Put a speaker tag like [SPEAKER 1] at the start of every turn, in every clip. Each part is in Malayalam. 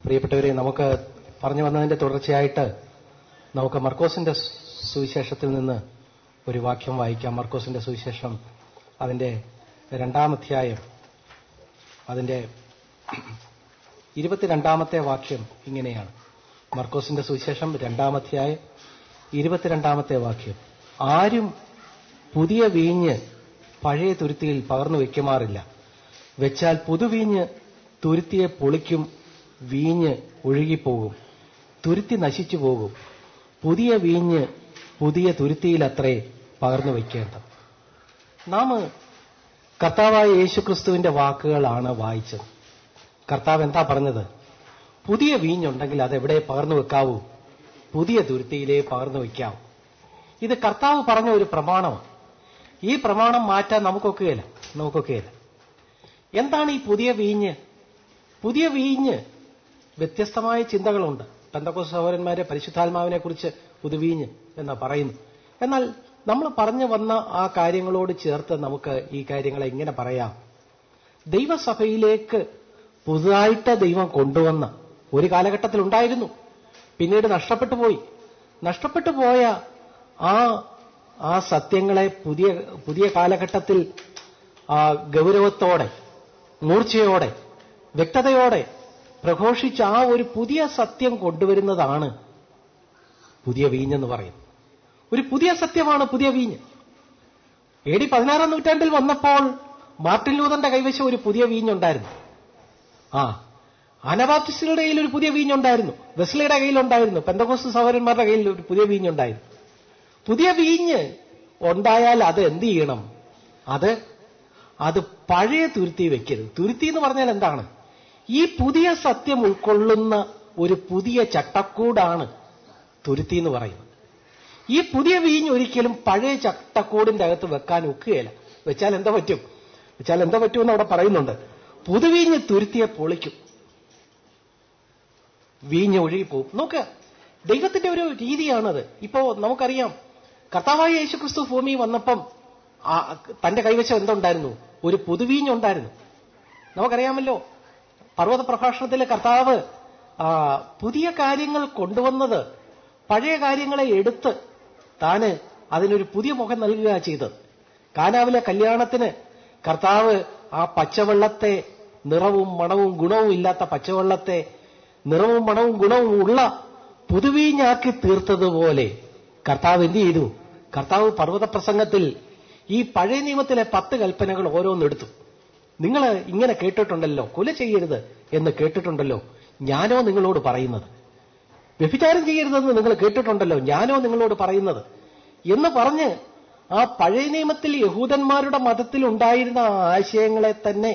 [SPEAKER 1] പ്രിയപ്പെട്ടവരെ, നമുക്ക് പറഞ്ഞു വന്നതിന്റെ തുടർച്ചയായിട്ട് നമുക്ക് മർക്കോസിന്റെ സുവിശേഷത്തിൽ നിന്ന് ഒരു വാക്യം വായിക്കാം. മർക്കോസിന്റെ സുവിശേഷം അതിന്റെ 2-ാം അധ്യായം അതിന്റെ 22-ാമത്തെ വാക്യം ഇങ്ങനെയാണ്. മർക്കോസിന്റെ സുവിശേഷം 2-ാം അധ്യായം 22-ാമത്തെ വാക്യം: ആരും പുതിയ വീഞ്ഞ് പഴയ തുരുത്തിയിൽ പകർന്നു വെക്കുമാറില്ല. വെച്ചാൽ പുതുവീഞ്ഞ് തുരുത്തിയെ പൊളിക്കും, വീഞ്ഞ് ഒഴുകിപ്പോകും, തുരുത്തി നശിച്ചു പോകും. പുതിയ വീഞ്ഞ് പുതിയ തുരുത്തിയിലത്രേ പകർന്നു വയ്ക്കേണ്ടത്. നാം കർത്താവായ യേശുക്രിസ്തുവിന്റെ വാക്കുകളാണ് വായിച്ചത്. കർത്താവ് എന്താ പറഞ്ഞത്? പുതിയ വീഞ്ഞുണ്ടെങ്കിൽ അതെവിടെ പകർന്നു വെക്കാവൂ? പുതിയ തുരുത്തിയിലേ പകർന്നു വയ്ക്കാവൂ. ഇത് കർത്താവ് പറഞ്ഞ ഒരു പ്രമാണമാണ്. ഈ പ്രമാണം മാറ്റാൻ നമുക്കൊക്കെയില്ല. എന്താണ് ഈ പുതിയ വീഞ്ഞ്? പുതിയ വീഞ്ഞ് വ്യത്യസ്തമായ ചിന്തകളുണ്ട്. പെന്തക്കോസ്ത് സഹോദരന്മാരെ പരിശുദ്ധാത്മാവിനെ കുറിച്ച് പുതുവീഞ്ഞ് എന്ന് പറയുന്നു. എന്നാൽ നമ്മൾ പറഞ്ഞു വന്ന ആ കാര്യങ്ങളോട് ചേർത്ത് നമുക്ക് ഈ കാര്യങ്ങളെ ഇങ്ങനെ പറയാം. ദൈവസഭയിലേക്ക് പുതുതായിട്ട് ദൈവം കൊണ്ടുവന്ന ഒരു കാലഘട്ടത്തിൽ ഉണ്ടായിരുന്നു, പിന്നീട് നഷ്ടപ്പെട്ടു പോയ ആ സത്യങ്ങളെ പുതിയ കാലഘട്ടത്തിൽ ഗൗരവത്തോടെ, മൂർച്ചയോടെ, വ്യക്തതയോടെ പ്രഘോഷിച്ച ആ ഒരു പുതിയ സത്യം കൊണ്ടുവരുന്നതാണ് പുതിയ വീഞ്ഞെന്ന് പറയുന്നത്. ഒരു പുതിയ സത്യമാണ് പുതിയ വീഞ്ഞ്. AD 16-ാം നൂറ്റാണ്ടിൽ വന്നപ്പോൾ മാർട്ടിൻ ലൂതറിന്റെ കൈവശം ഒരു പുതിയ വീഞ്ഞുണ്ടായിരുന്നു. അനബാപ്റ്റിസ്റ്റുകളുടെ കയ്യിൽ ഒരു പുതിയ വീഞ്ഞുണ്ടായിരുന്നു. വെസ്ലിയുടെ കയ്യിലുണ്ടായിരുന്നു. പെന്തക്കോസ്ത് സഹോദരന്മാരുടെ കയ്യിൽ ഒരു പുതിയ വീഞ്ഞുണ്ടായിരുന്നു. പുതിയ വീഞ്ഞ് ഉണ്ടായാൽ അത് എന്ത് ചെയ്യണം? അത് പഴയ തുരുത്തി വെക്കരുത്. തുരുത്തി എന്ന് പറഞ്ഞാൽ എന്താണ്? ഈ പുതിയ സത്യം ഉൾക്കൊള്ളുന്ന ഒരു പുതിയ ചട്ടക്കൂടാണ് തുരുത്തി എന്ന് പറയുന്നത്. ഈ പുതിയ വീഞ്ഞ് ഒരിക്കലും പഴയ ചട്ടക്കൂടിന്റെ അകത്ത് വെക്കാൻ ഒക്കുകയില്ല. വെച്ചാൽ എന്താ പറ്റുമെന്ന് അവിടെ പറയുന്നുണ്ട്. പുതുവീഞ്ഞ് തുരുത്തിയെ പൊളിക്കും, വീഞ്ഞ് ഒഴുകിപ്പോകും. നോക്കുക, ദൈവത്തിന്റെ ഒരു രീതിയാണത്. ഇപ്പോ നമുക്കറിയാം, കർത്താവായ യേശുക്രിസ്തു ഭൂമി വന്നപ്പം തന്റെ കൈവശം എന്തുണ്ടായിരുന്നു? ഒരു പുതുവീഞ്ഞുണ്ടായിരുന്നു. നമുക്കറിയാമല്ലോ, പർവ്വത പ്രഭാഷണത്തിലെ കർത്താവ് പുതിയ കാര്യങ്ങൾ കൊണ്ടുവന്നത് പഴയ കാര്യങ്ങളെ എടുത്ത് താന് അതിനൊരു പുതിയ മുഖം നൽകുക ചെയ്തത്. കാനാവിലെ കല്യാണത്തിന് കർത്താവ് ആ പച്ചവെള്ളത്തെ, നിറവും മണവും ഗുണവും ഇല്ലാത്ത പച്ചവെള്ളത്തെ നിറവും മണവും ഗുണവും ഉള്ള പുതുവീഞ്ഞാക്കി തീർത്തതുപോലെ കർത്താവ് എന്ത് ചെയ്തു? കർത്താവ് പർവ്വത പ്രസംഗത്തിൽ ഈ പഴയ നിയമത്തിലെ 10 കൽപ്പനകൾ ഓരോന്നെടുത്തു. നിങ്ങൾ ഇങ്ങനെ കേട്ടിട്ടുണ്ടല്ലോ, കൊല ചെയ്യരുത് എന്ന് കേട്ടിട്ടുണ്ടല്ലോ, ഞാനോ നിങ്ങളോട് പറയുന്നത്. വ്യഭിചാരം ചെയ്യരുതെന്ന് നിങ്ങൾ കേട്ടിട്ടുണ്ടല്ലോ, ഞാനോ നിങ്ങളോട് പറയുന്നത് എന്ന് പറഞ്ഞ് ആ പഴയ നിയമത്തിൽ യഹൂദന്മാരുടെ മതത്തിൽ ഉണ്ടായിരുന്ന ആശയങ്ങളെ തന്നെ,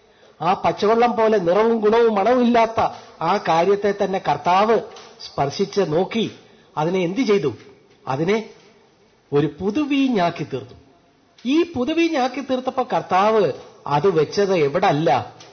[SPEAKER 1] ആ പച്ചവെള്ളം പോലെ നിറവും ഗുണവും മണവും ഇല്ലാത്ത ആ കാര്യത്തെ തന്നെ കർത്താവ് സ്പർശിച്ച് നോക്കി അതിനെ എന്ത് ചെയ്തു? അതിനെ ഒരു പുതുവീഞ്ഞാക്കി തീർത്തു. ഈ പുതുവീഞ്ഞാക്കി തീർത്തപ്പോ കർത്താവ് അത് വെച്ചത് എവിടല്ല?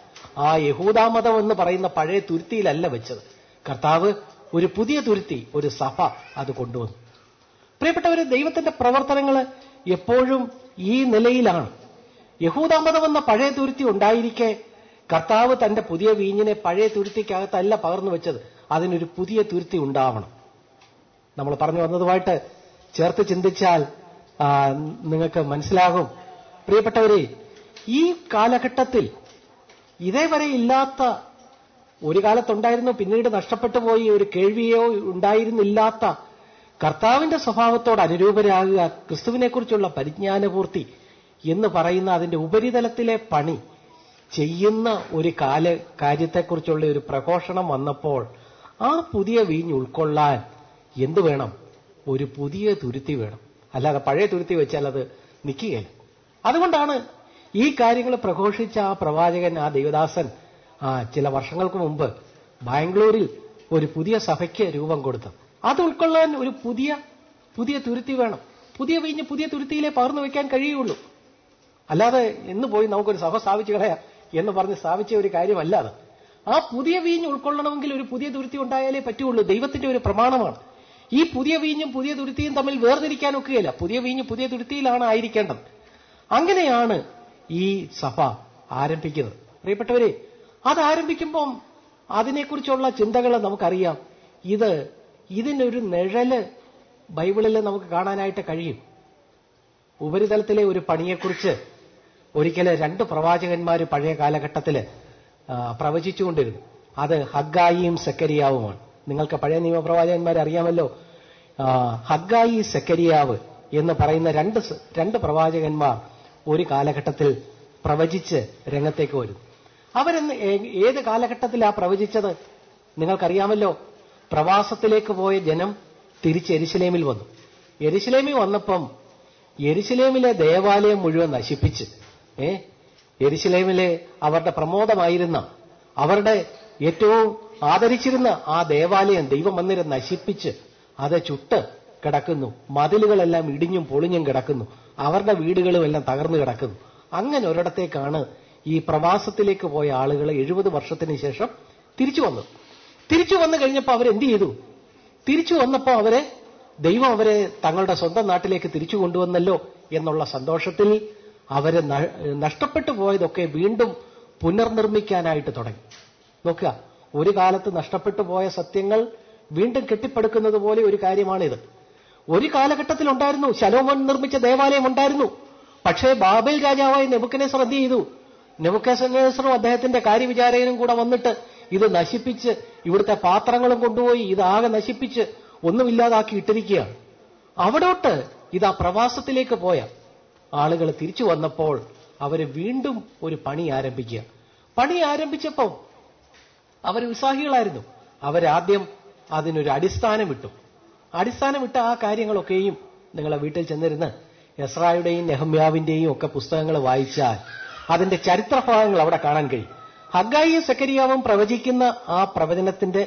[SPEAKER 1] ആ യഹൂദാമതം എന്ന് പറയുന്ന പഴയ തുരുത്തിയിലല്ല വെച്ചത്. കർത്താവ് ഒരു പുതിയ തുരുത്തി, ഒരു സഭ അത് കൊണ്ടുവന്നു. പ്രിയപ്പെട്ടവരെ, ദൈവത്തിന്റെ പ്രവർത്തനങ്ങൾ എപ്പോഴും ഈ നിലയിലാണ്. യഹൂദാമതം എന്ന പഴയ തുരുത്തി ഉണ്ടായിരിക്കെ കർത്താവ് തന്റെ പുതിയ വീഞ്ഞിനെ പഴയ തുരുത്തിക്കകത്തല്ല പകർന്നു വെച്ചത്. അതിനൊരു പുതിയ തുരുത്തി ഉണ്ടാവണം. നമ്മൾ പറഞ്ഞു വന്നതുമായിട്ട് ചേർത്ത് ചിന്തിച്ചാൽ നിങ്ങൾക്ക് മനസ്സിലാകും. പ്രിയപ്പെട്ടവരെ, ഈ കാലഘട്ടത്തിൽ ഇതേവരെ ഇല്ലാത്ത, ഒരു കാലത്തുണ്ടായിരുന്നു, പിന്നീട് നഷ്ടപ്പെട്ടു പോയി, ഒരു കേൾവിയോ ഉണ്ടായിരുന്നില്ലാത്ത കർത്താവിന്റെ സ്വഭാവത്തോട് അനുരൂപരാകുക, ക്രിസ്തുവിനെക്കുറിച്ചുള്ള പരിജ്ഞാനപൂർത്തി എന്ന് പറയുന്ന അതിന്റെ ഉപരിതലത്തിലെ പണി ചെയ്യുന്ന ഒരു കാര്യത്തെക്കുറിച്ചുള്ള ഒരു പ്രഘോഷണം വന്നപ്പോൾ ആ പുതിയ വീഞ്ഞ് ഉൾക്കൊള്ളാൻ എന്ത് വേണം? ഒരു പുതിയ തുരുത്തി വേണം. അല്ലാതെ പഴയ തുരുത്തി വെച്ചാൽ അത് നിൽക്കുകയില്ല. അതുകൊണ്ടാണ് ഈ കാര്യങ്ങൾ പ്രഘോഷിച്ച ആ പ്രവാചകൻ, ആ ദൈവദാസൻ ചില വർഷങ്ങൾക്ക് മുമ്പ് ബാംഗ്ലൂരിൽ ഒരു പുതിയ സഭയ്ക്ക് രൂപം കൊടുത്തത്. അത് ഉൾക്കൊള്ളാൻ ഒരു പുതിയ തുരുത്തി വേണം. പുതിയ വീഞ്ഞ് പുതിയ തുരുത്തിയിലേ പകർന്നു വെക്കാൻ കഴിയുള്ളൂ. അല്ലാതെ എന്ന് പോയി നമുക്കൊരു സഭ സ്ഥാപിച്ചു കളയാം എന്ന് പറഞ്ഞ് സ്ഥാപിച്ച ഒരു കാര്യമല്ല അത്. ആ പുതിയ വീഞ്ഞ് ഉൾക്കൊള്ളണമെങ്കിൽ ഒരു പുതിയ തുരുത്തി ഉണ്ടായാലേ പറ്റുള്ളൂ. ദൈവത്തിന്റെ ഒരു പ്രമാണമാണ്. ഈ പുതിയ വീഞ്ഞും പുതിയ തുരുത്തിയും തമ്മിൽ വേർതിരിക്കാൻ ഒക്കുകയില്ല. പുതിയ വീഞ്ഞ് പുതിയ തുരുത്തിയിലാണ് ആയിരിക്കേണ്ടത്. അങ്ങനെയാണ് ഈ സഭ ആരംഭിക്കുന്നത്. പ്രിയപ്പെട്ടവരെ, അത് ആരംഭിക്കുമ്പം അതിനെക്കുറിച്ചുള്ള ചിന്തകൾ നമുക്കറിയാം. ഇതിനൊരു നിഴല് ബൈബിളിൽ നമുക്ക് കാണാനായിട്ട് കഴിയും. ഉപരിതലത്തിലെ ഒരു പണിയെക്കുറിച്ച് ഒരിക്കല് 2 പ്രവാചകന്മാർ പഴയ കാലഘട്ടത്തില് പ്രവചിച്ചുകൊണ്ടിരുന്നു. അത് ഹഗ്ഗായിയും സെക്കരിയാവുമാണ്. നിങ്ങൾക്ക് പഴയ നിയമപ്രവാചകന്മാരെ അറിയാമല്ലോ. ഹഗ്ഗായി, സെക്കരിയാവ് എന്ന് പറയുന്ന രണ്ട് പ്രവാചകന്മാർ ഒരു കാലഘട്ടത്തിൽ പ്രവചിച്ച് രംഗത്തേക്ക് വരും. അവരെന്ന് ഏത് കാലഘട്ടത്തിലാണ് പ്രവചിച്ചത്? നിങ്ങൾക്കറിയാമല്ലോ. പ്രവാസത്തിലേക്ക് പോയ ജനം തിരിച്ച് യെരുശലേമിൽ വന്നു. യെരുശലേമിൽ വന്നപ്പം യെരുശലേമിലെ ദേവാലയം മുഴുവൻ നശിപ്പിച്ച്, യെരുശലേമിലെ അവരുടെ പ്രമോദമായിരുന്ന, അവരുടെ ഏറ്റവും ആദരിച്ചിരുന്ന ആ ദേവാലയം, ദൈവമന്ദിരം നശിപ്പിച്ച് അത് ചുട്ട് കിടക്കുന്നു. മതിലുകളെല്ലാം ഇടിഞ്ഞും പൊളിഞ്ഞും കിടക്കുന്നു. അവരുടെ വീടുകളും എല്ലാം തകർന്നു കിടക്കുന്നു. അങ്ങനെ ഒരിടത്തേക്കാണ് ഈ പ്രവാസത്തിലേക്ക് പോയ ആളുകൾ 70 വർഷത്തിന് ശേഷം തിരിച്ചു വന്നു. തിരിച്ചു വന്നു കഴിഞ്ഞപ്പോൾ അവരെന്ത് ചെയ്തു? തിരിച്ചു വന്നപ്പോൾ ദൈവം അവരെ തങ്ങളുടെ സ്വന്തം നാട്ടിലേക്ക് തിരിച്ചു കൊണ്ടുവന്നല്ലോ എന്നുള്ള സന്തോഷത്തിൽ അവര് നഷ്ടപ്പെട്ടു പോയതൊക്കെ വീണ്ടും പുനർനിർമ്മിക്കാനായിട്ട് തുടങ്ങി. നോക്കുക, ഒരു കാലത്ത് നഷ്ടപ്പെട്ടു പോയ സത്യങ്ങൾ വീണ്ടും കെട്ടിപ്പടുക്കുന്നത് പോലെ ഒരു കാര്യമാണിത്. ഒരു കാലഘട്ടത്തിൽ ഉണ്ടായിരുന്നു, ശലോമോൻ നിർമ്മിച്ച ദേവാലയം ഉണ്ടായിരുന്നു. പക്ഷേ ബാബേൽ രാജാവായ നെബൂഖദ്നേസർ എന്ത് ചെയ്തു? നെബൂഖദ്നേസറും അദ്ദേഹത്തിന്റെ കാര്യവിചാരകനും കൂടെ വന്നിട്ട് ഇത് നശിപ്പിച്ച്, ഇവിടുത്തെ പാത്രങ്ങളും കൊണ്ടുപോയി ഇതാകെ നശിപ്പിച്ച് ഒന്നുമില്ലാതാക്കി ഇട്ടിരിക്കുകയാണ്. അവിടോട്ട് ഇതാ പ്രവാസത്തിലേക്ക് പോയ ആളുകൾ തിരിച്ചു വന്നപ്പോൾ അവര് വീണ്ടും ഒരു പണി ആരംഭിക്കുക. പണി ആരംഭിച്ചപ്പോൾ അവർ ഉത്സാഹികളായിരുന്നു. അവരാദ്യം അതിനൊരു അടിസ്ഥാനമിട്ടു. അടിസ്ഥാനമിട്ട ആ കാര്യങ്ങളൊക്കെയും നിങ്ങളെ വീട്ടിൽ ചെന്നിരുന്ന് എസ്രായുടെയും നെഹമ്യാവിന്റെയും ഒക്കെ പുസ്തകങ്ങൾ വായിച്ചാൽ അതിന്റെ ചരിത്രഭാഗങ്ങൾ അവിടെ കാണാൻ കഴിയും. ഹഗ്ഗായിയും സെക്കരിയാവും പ്രവചിക്കുന്ന ആ പ്രവചനത്തിന്റെ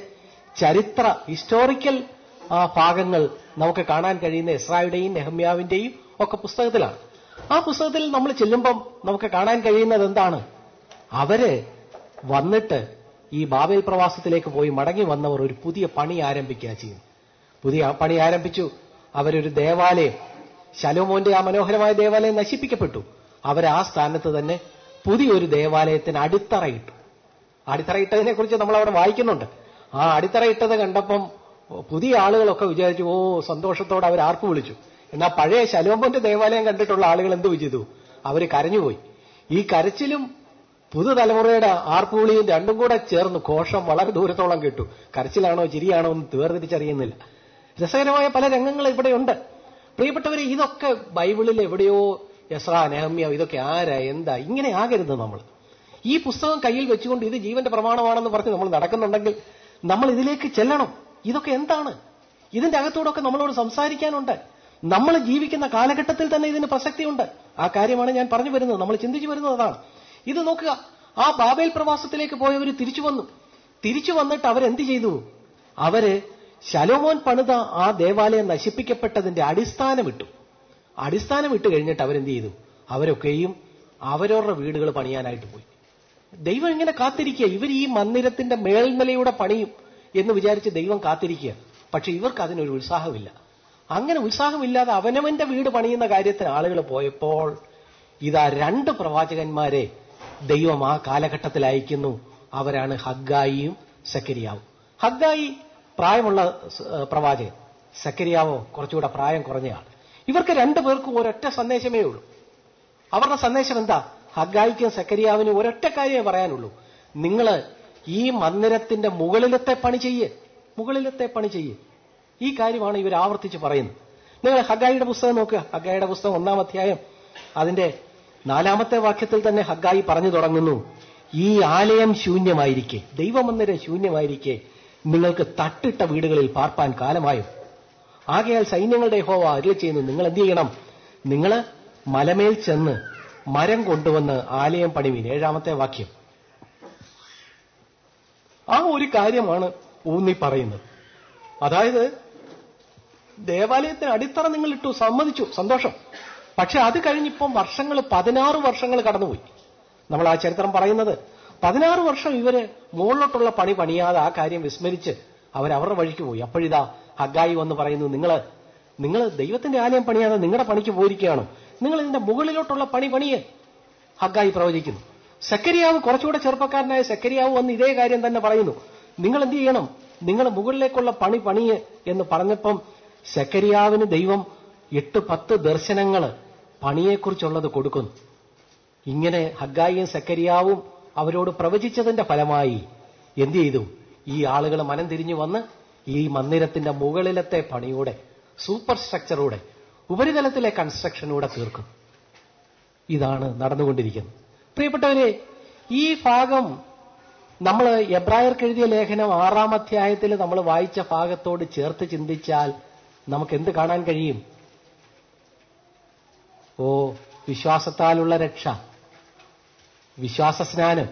[SPEAKER 1] ഹിസ്റ്റോറിക്കൽ ഭാഗങ്ങൾ നമുക്ക് കാണാൻ കഴിയുന്ന എസ്രായുടെയും നെഹമ്യാവിന്റെയും ഒക്കെ പുസ്തകത്തിലാണ്. ആ പുസ്തകത്തിൽ നമ്മൾ ചെല്ലുമ്പം നമുക്ക് കാണാൻ കഴിയുന്നത് എന്താണ്? അവര് വന്നിട്ട് ഈ ബാബേൽ പ്രവാസത്തിലേക്ക് പോയി മടങ്ങി വന്നവർ ഒരു പുതിയ പണി ആരംഭിക്കുക ചെയ്യുന്നു. പുതിയ പണി ആരംഭിച്ചു. അവരൊരു ദേവാലയം, ശലോമോന്റെ ആ മനോഹരമായ ദേവാലയം നശിപ്പിക്കപ്പെട്ടു. അവർ ആ സ്ഥാനത്ത് തന്നെ പുതിയൊരു ദേവാലയത്തിന് അടിത്തറയിട്ടു. അടിത്തറയിട്ടതിനെ കുറിച്ച് നമ്മൾ അവിടെ വായിക്കുന്നുണ്ട്. ആ അടിത്തറയിട്ടത് കണ്ടപ്പം പുതിയ ആളുകളൊക്കെ വിചാരിച്ചു, സന്തോഷത്തോടെ അവർ ആർപ്പ് വിളിച്ചു. എന്നാൽ പഴയ ശലോമോന്റെ ദേവാലയം കണ്ടിട്ടുള്ള ആളുകൾ എന്ത് ചെയ്തു? അവര് കരഞ്ഞുപോയി. ഈ കരച്ചിലും പുതുതലമുറയുടെ ആർപ്പുവിളിയും രണ്ടും കൂടെ ചേർന്ന് ഘോഷം വളരെ ദൂരത്തോളം കേട്ടു. കരച്ചിലാണോ ചിരിയാണോ എന്ന് വേർതിരിച്ചറിയുന്നില്ല. രസകരമായ പല രംഗങ്ങൾ ഇവിടെയുണ്ട്. പ്രിയപ്പെട്ടവരെ, ഇതൊക്കെ ബൈബിളിൽ എവിടെയോ എസ്രാ, നെഹമ്യ, ഇതൊക്കെ ആരാ, എന്താ, ഇങ്ങനെ ആകരുത്. നമ്മൾ ഈ പുസ്തകം കയ്യിൽ വെച്ചുകൊണ്ട് ഇത് ജീവന്റെ പ്രമാണമാണെന്ന് പറഞ്ഞ് നമ്മൾ നടക്കുന്നുണ്ടെങ്കിൽ നമ്മൾ ഇതിലേക്ക് ചെല്ലണം. ഇതൊക്കെ എന്താണ്? ഇതിന്റെ അകത്തോടൊക്കെ നമ്മളോട് സംസാരിക്കാനുണ്ട്. നമ്മൾ ജീവിക്കുന്ന കാലഘട്ടത്തിൽ തന്നെ ഇതിന് പ്രസക്തിയുണ്ട്. ആ കാര്യമാണ് ഞാൻ പറഞ്ഞു വരുന്നത്. നമ്മൾ ചിന്തിച്ചു വരുന്നതാണ്. ഇത് നോക്കുക, ആ ബാബേൽ പ്രവാസത്തിലേക്ക് പോയവർ തിരിച്ചു വന്നു. തിരിച്ചു വന്നിട്ട് അവരെന്ത് ചെയ്തു? അവര് ശലോമോൻ പണിത ആ ദേവാലയം നശിപ്പിക്കപ്പെട്ടതിന്റെ അടിസ്ഥാനമിട്ടു. അടിസ്ഥാനമിട്ട് കഴിഞ്ഞിട്ട് അവരെന്ത് ചെയ്തു? അവരൊക്കെയും അവരവരുടെ വീടുകൾ പണിയാനായിട്ട് പോയി. ദൈവം ഇങ്ങനെ കാത്തിരിക്കുക. ഇവർ ഈ മന്ദിരത്തിന്റെ മേൽനിലയുടെ പണിയും എന്ന് വിചാരിച്ച് ദൈവം കാത്തിരിക്കുക. പക്ഷെ ഇവർക്ക് അതിനൊരു ഉത്സാഹമില്ല. അങ്ങനെ ഉത്സാഹമില്ലാതെ അവനവന്റെ വീട് പണിയുന്ന കാര്യത്തിന് ആളുകൾ പോയപ്പോൾ ഇതാ 2 പ്രവാചകന്മാരെ ദൈവം ആ കാലഘട്ടത്തിൽ അയക്കുന്നു. അവരാണ് ഹഗ്ഗായിയും സെക്കരിയാവും. ഹഗ്ഗായി പ്രായമുള്ള പ്രവാചകൻ, സെക്കരിയാവോ കുറച്ചുകൂടെ പ്രായം കുറഞ്ഞയാൾ. ഇവർക്ക് 2 പേർക്കും ഒരൊറ്റ സന്ദേശമേ ഉള്ളൂ. അവരുടെ സന്ദേശം എന്താ? ഹഗ്ഗായിക്കും സെക്കരിയാവിനും ഒരൊറ്റ കാര്യമേ പറയാനുള്ളൂ. നിങ്ങൾ ഈ മന്ദിരത്തിന്റെ മുകളിലത്തെ പണി ചെയ്യേ, മുകളിലത്തെ പണി ചെയ്യേ. ഈ കാര്യമാണ് ഇവർ ആവർത്തിച്ച് പറയുന്നത്. നിങ്ങൾ ഹഗ്ഗായിയുടെ പുസ്തകം നോക്കുക. ഹഗ്ഗായിയുടെ പുസ്തകം 1-ാം അധ്യായം അതിന്റെ 4-ാമത്തെ വാക്യത്തിൽ തന്നെ ഹഗ്ഗായി പറഞ്ഞു തുടങ്ങുന്നു, ഈ ആലയം ശൂന്യമായിരിക്കെ, ദൈവമന്ദിരം ശൂന്യമായിരിക്കെ നിങ്ങൾക്ക് തട്ടിട്ട വീടുകളിൽ പാർപ്പാൻ കാലമായും. ആകയാൽ സൈന്യങ്ങളുടെ യഹോവ അരുളി ചെയ്യുന്നു, നിങ്ങൾ എന്ത് ചെയ്യണം? നിങ്ങൾ മലമേൽ ചെന്ന് മരം കൊണ്ടുവന്ന് ആലയം പണിവീൻ. 7-ാമത്തെ വാക്യം. ആ ഒരു കാര്യമാണ് ഊന്നി പറയുന്നത്. അതായത് ദേവാലയത്തിന് അടിത്തറ നിങ്ങൾ ഇട്ടു, സമ്മതിച്ചു, സന്തോഷം. പക്ഷെ അത് കഴിഞ്ഞിപ്പം 16 വർഷങ്ങൾ കടന്നുപോയി. നമ്മൾ ആ ചരിത്രം പറയുന്നത് 16 വർഷം ഇവര് മുകളിലോട്ടുള്ള പണി പണിയാതെ ആ കാര്യം വിസ്മരിച്ച് അവരവരുടെ വഴിക്ക് പോയി. അപ്പോഴിതാ ഹഗ്ഗായി വന്ന് പറയുന്നു, നിങ്ങൾ ദൈവത്തിന്റെ ആലയം പണിയാതെ നിങ്ങളുടെ പണിക്ക് പോയിരിക്കുകയാണോ? നിങ്ങൾ ഇതിന്റെ മുകളിലോട്ടുള്ള പണി പണിയേ. ഹഗ്ഗായി പ്രവചിക്കുന്നു. സെക്കരിയാവ് കുറച്ചുകൂടെ ചെറുപ്പക്കാരനായ സെക്കരിയാവ് വന്ന് ഇതേ കാര്യം തന്നെ പറയുന്നു. നിങ്ങൾ എന്ത് ചെയ്യണം, നിങ്ങൾ മുകളിലേക്കുള്ള പണി പണിയ് എന്ന് പറഞ്ഞപ്പം സെക്കരിയാവിന് ദൈവം 8-10 ദർശനങ്ങൾ പണിയെക്കുറിച്ചുള്ളത് കൊടുക്കുന്നു. ഇങ്ങനെ ഹഗ്ഗായിയും സെക്കരിയാവും അവരോട് പ്രവചിച്ചതിന്റെ ഫലമായി എന്ത് ചെയ്തു? ഈ ആളുകൾ മനം തിരിഞ്ഞു വന്ന് ഈ മന്ദിരത്തിന്റെ മുകളിലത്തെ പണിയൂടെ, സൂപ്പർ സ്ട്രക്ചറൂടെ, ഉപരിതലത്തിലെ കൺസ്ട്രക്ഷനൂടെ തീർക്കും. ഇതാണ് നടന്നുകൊണ്ടിരിക്കുന്നത്. പ്രിയപ്പെട്ടവരെ, ഈ ഭാഗം നമ്മൾ എബ്രായർക്ക് എഴുതിയ ലേഖനം 6-ാം അധ്യായത്തിൽ നമ്മൾ വായിച്ച ഭാഗത്തോട് ചേർത്ത് ചിന്തിച്ചാൽ നമുക്ക് എന്ത് കാണാൻ കഴിയും? വിശ്വാസത്താലുള്ള രക്ഷ, വിശ്വാസസ്നാനം,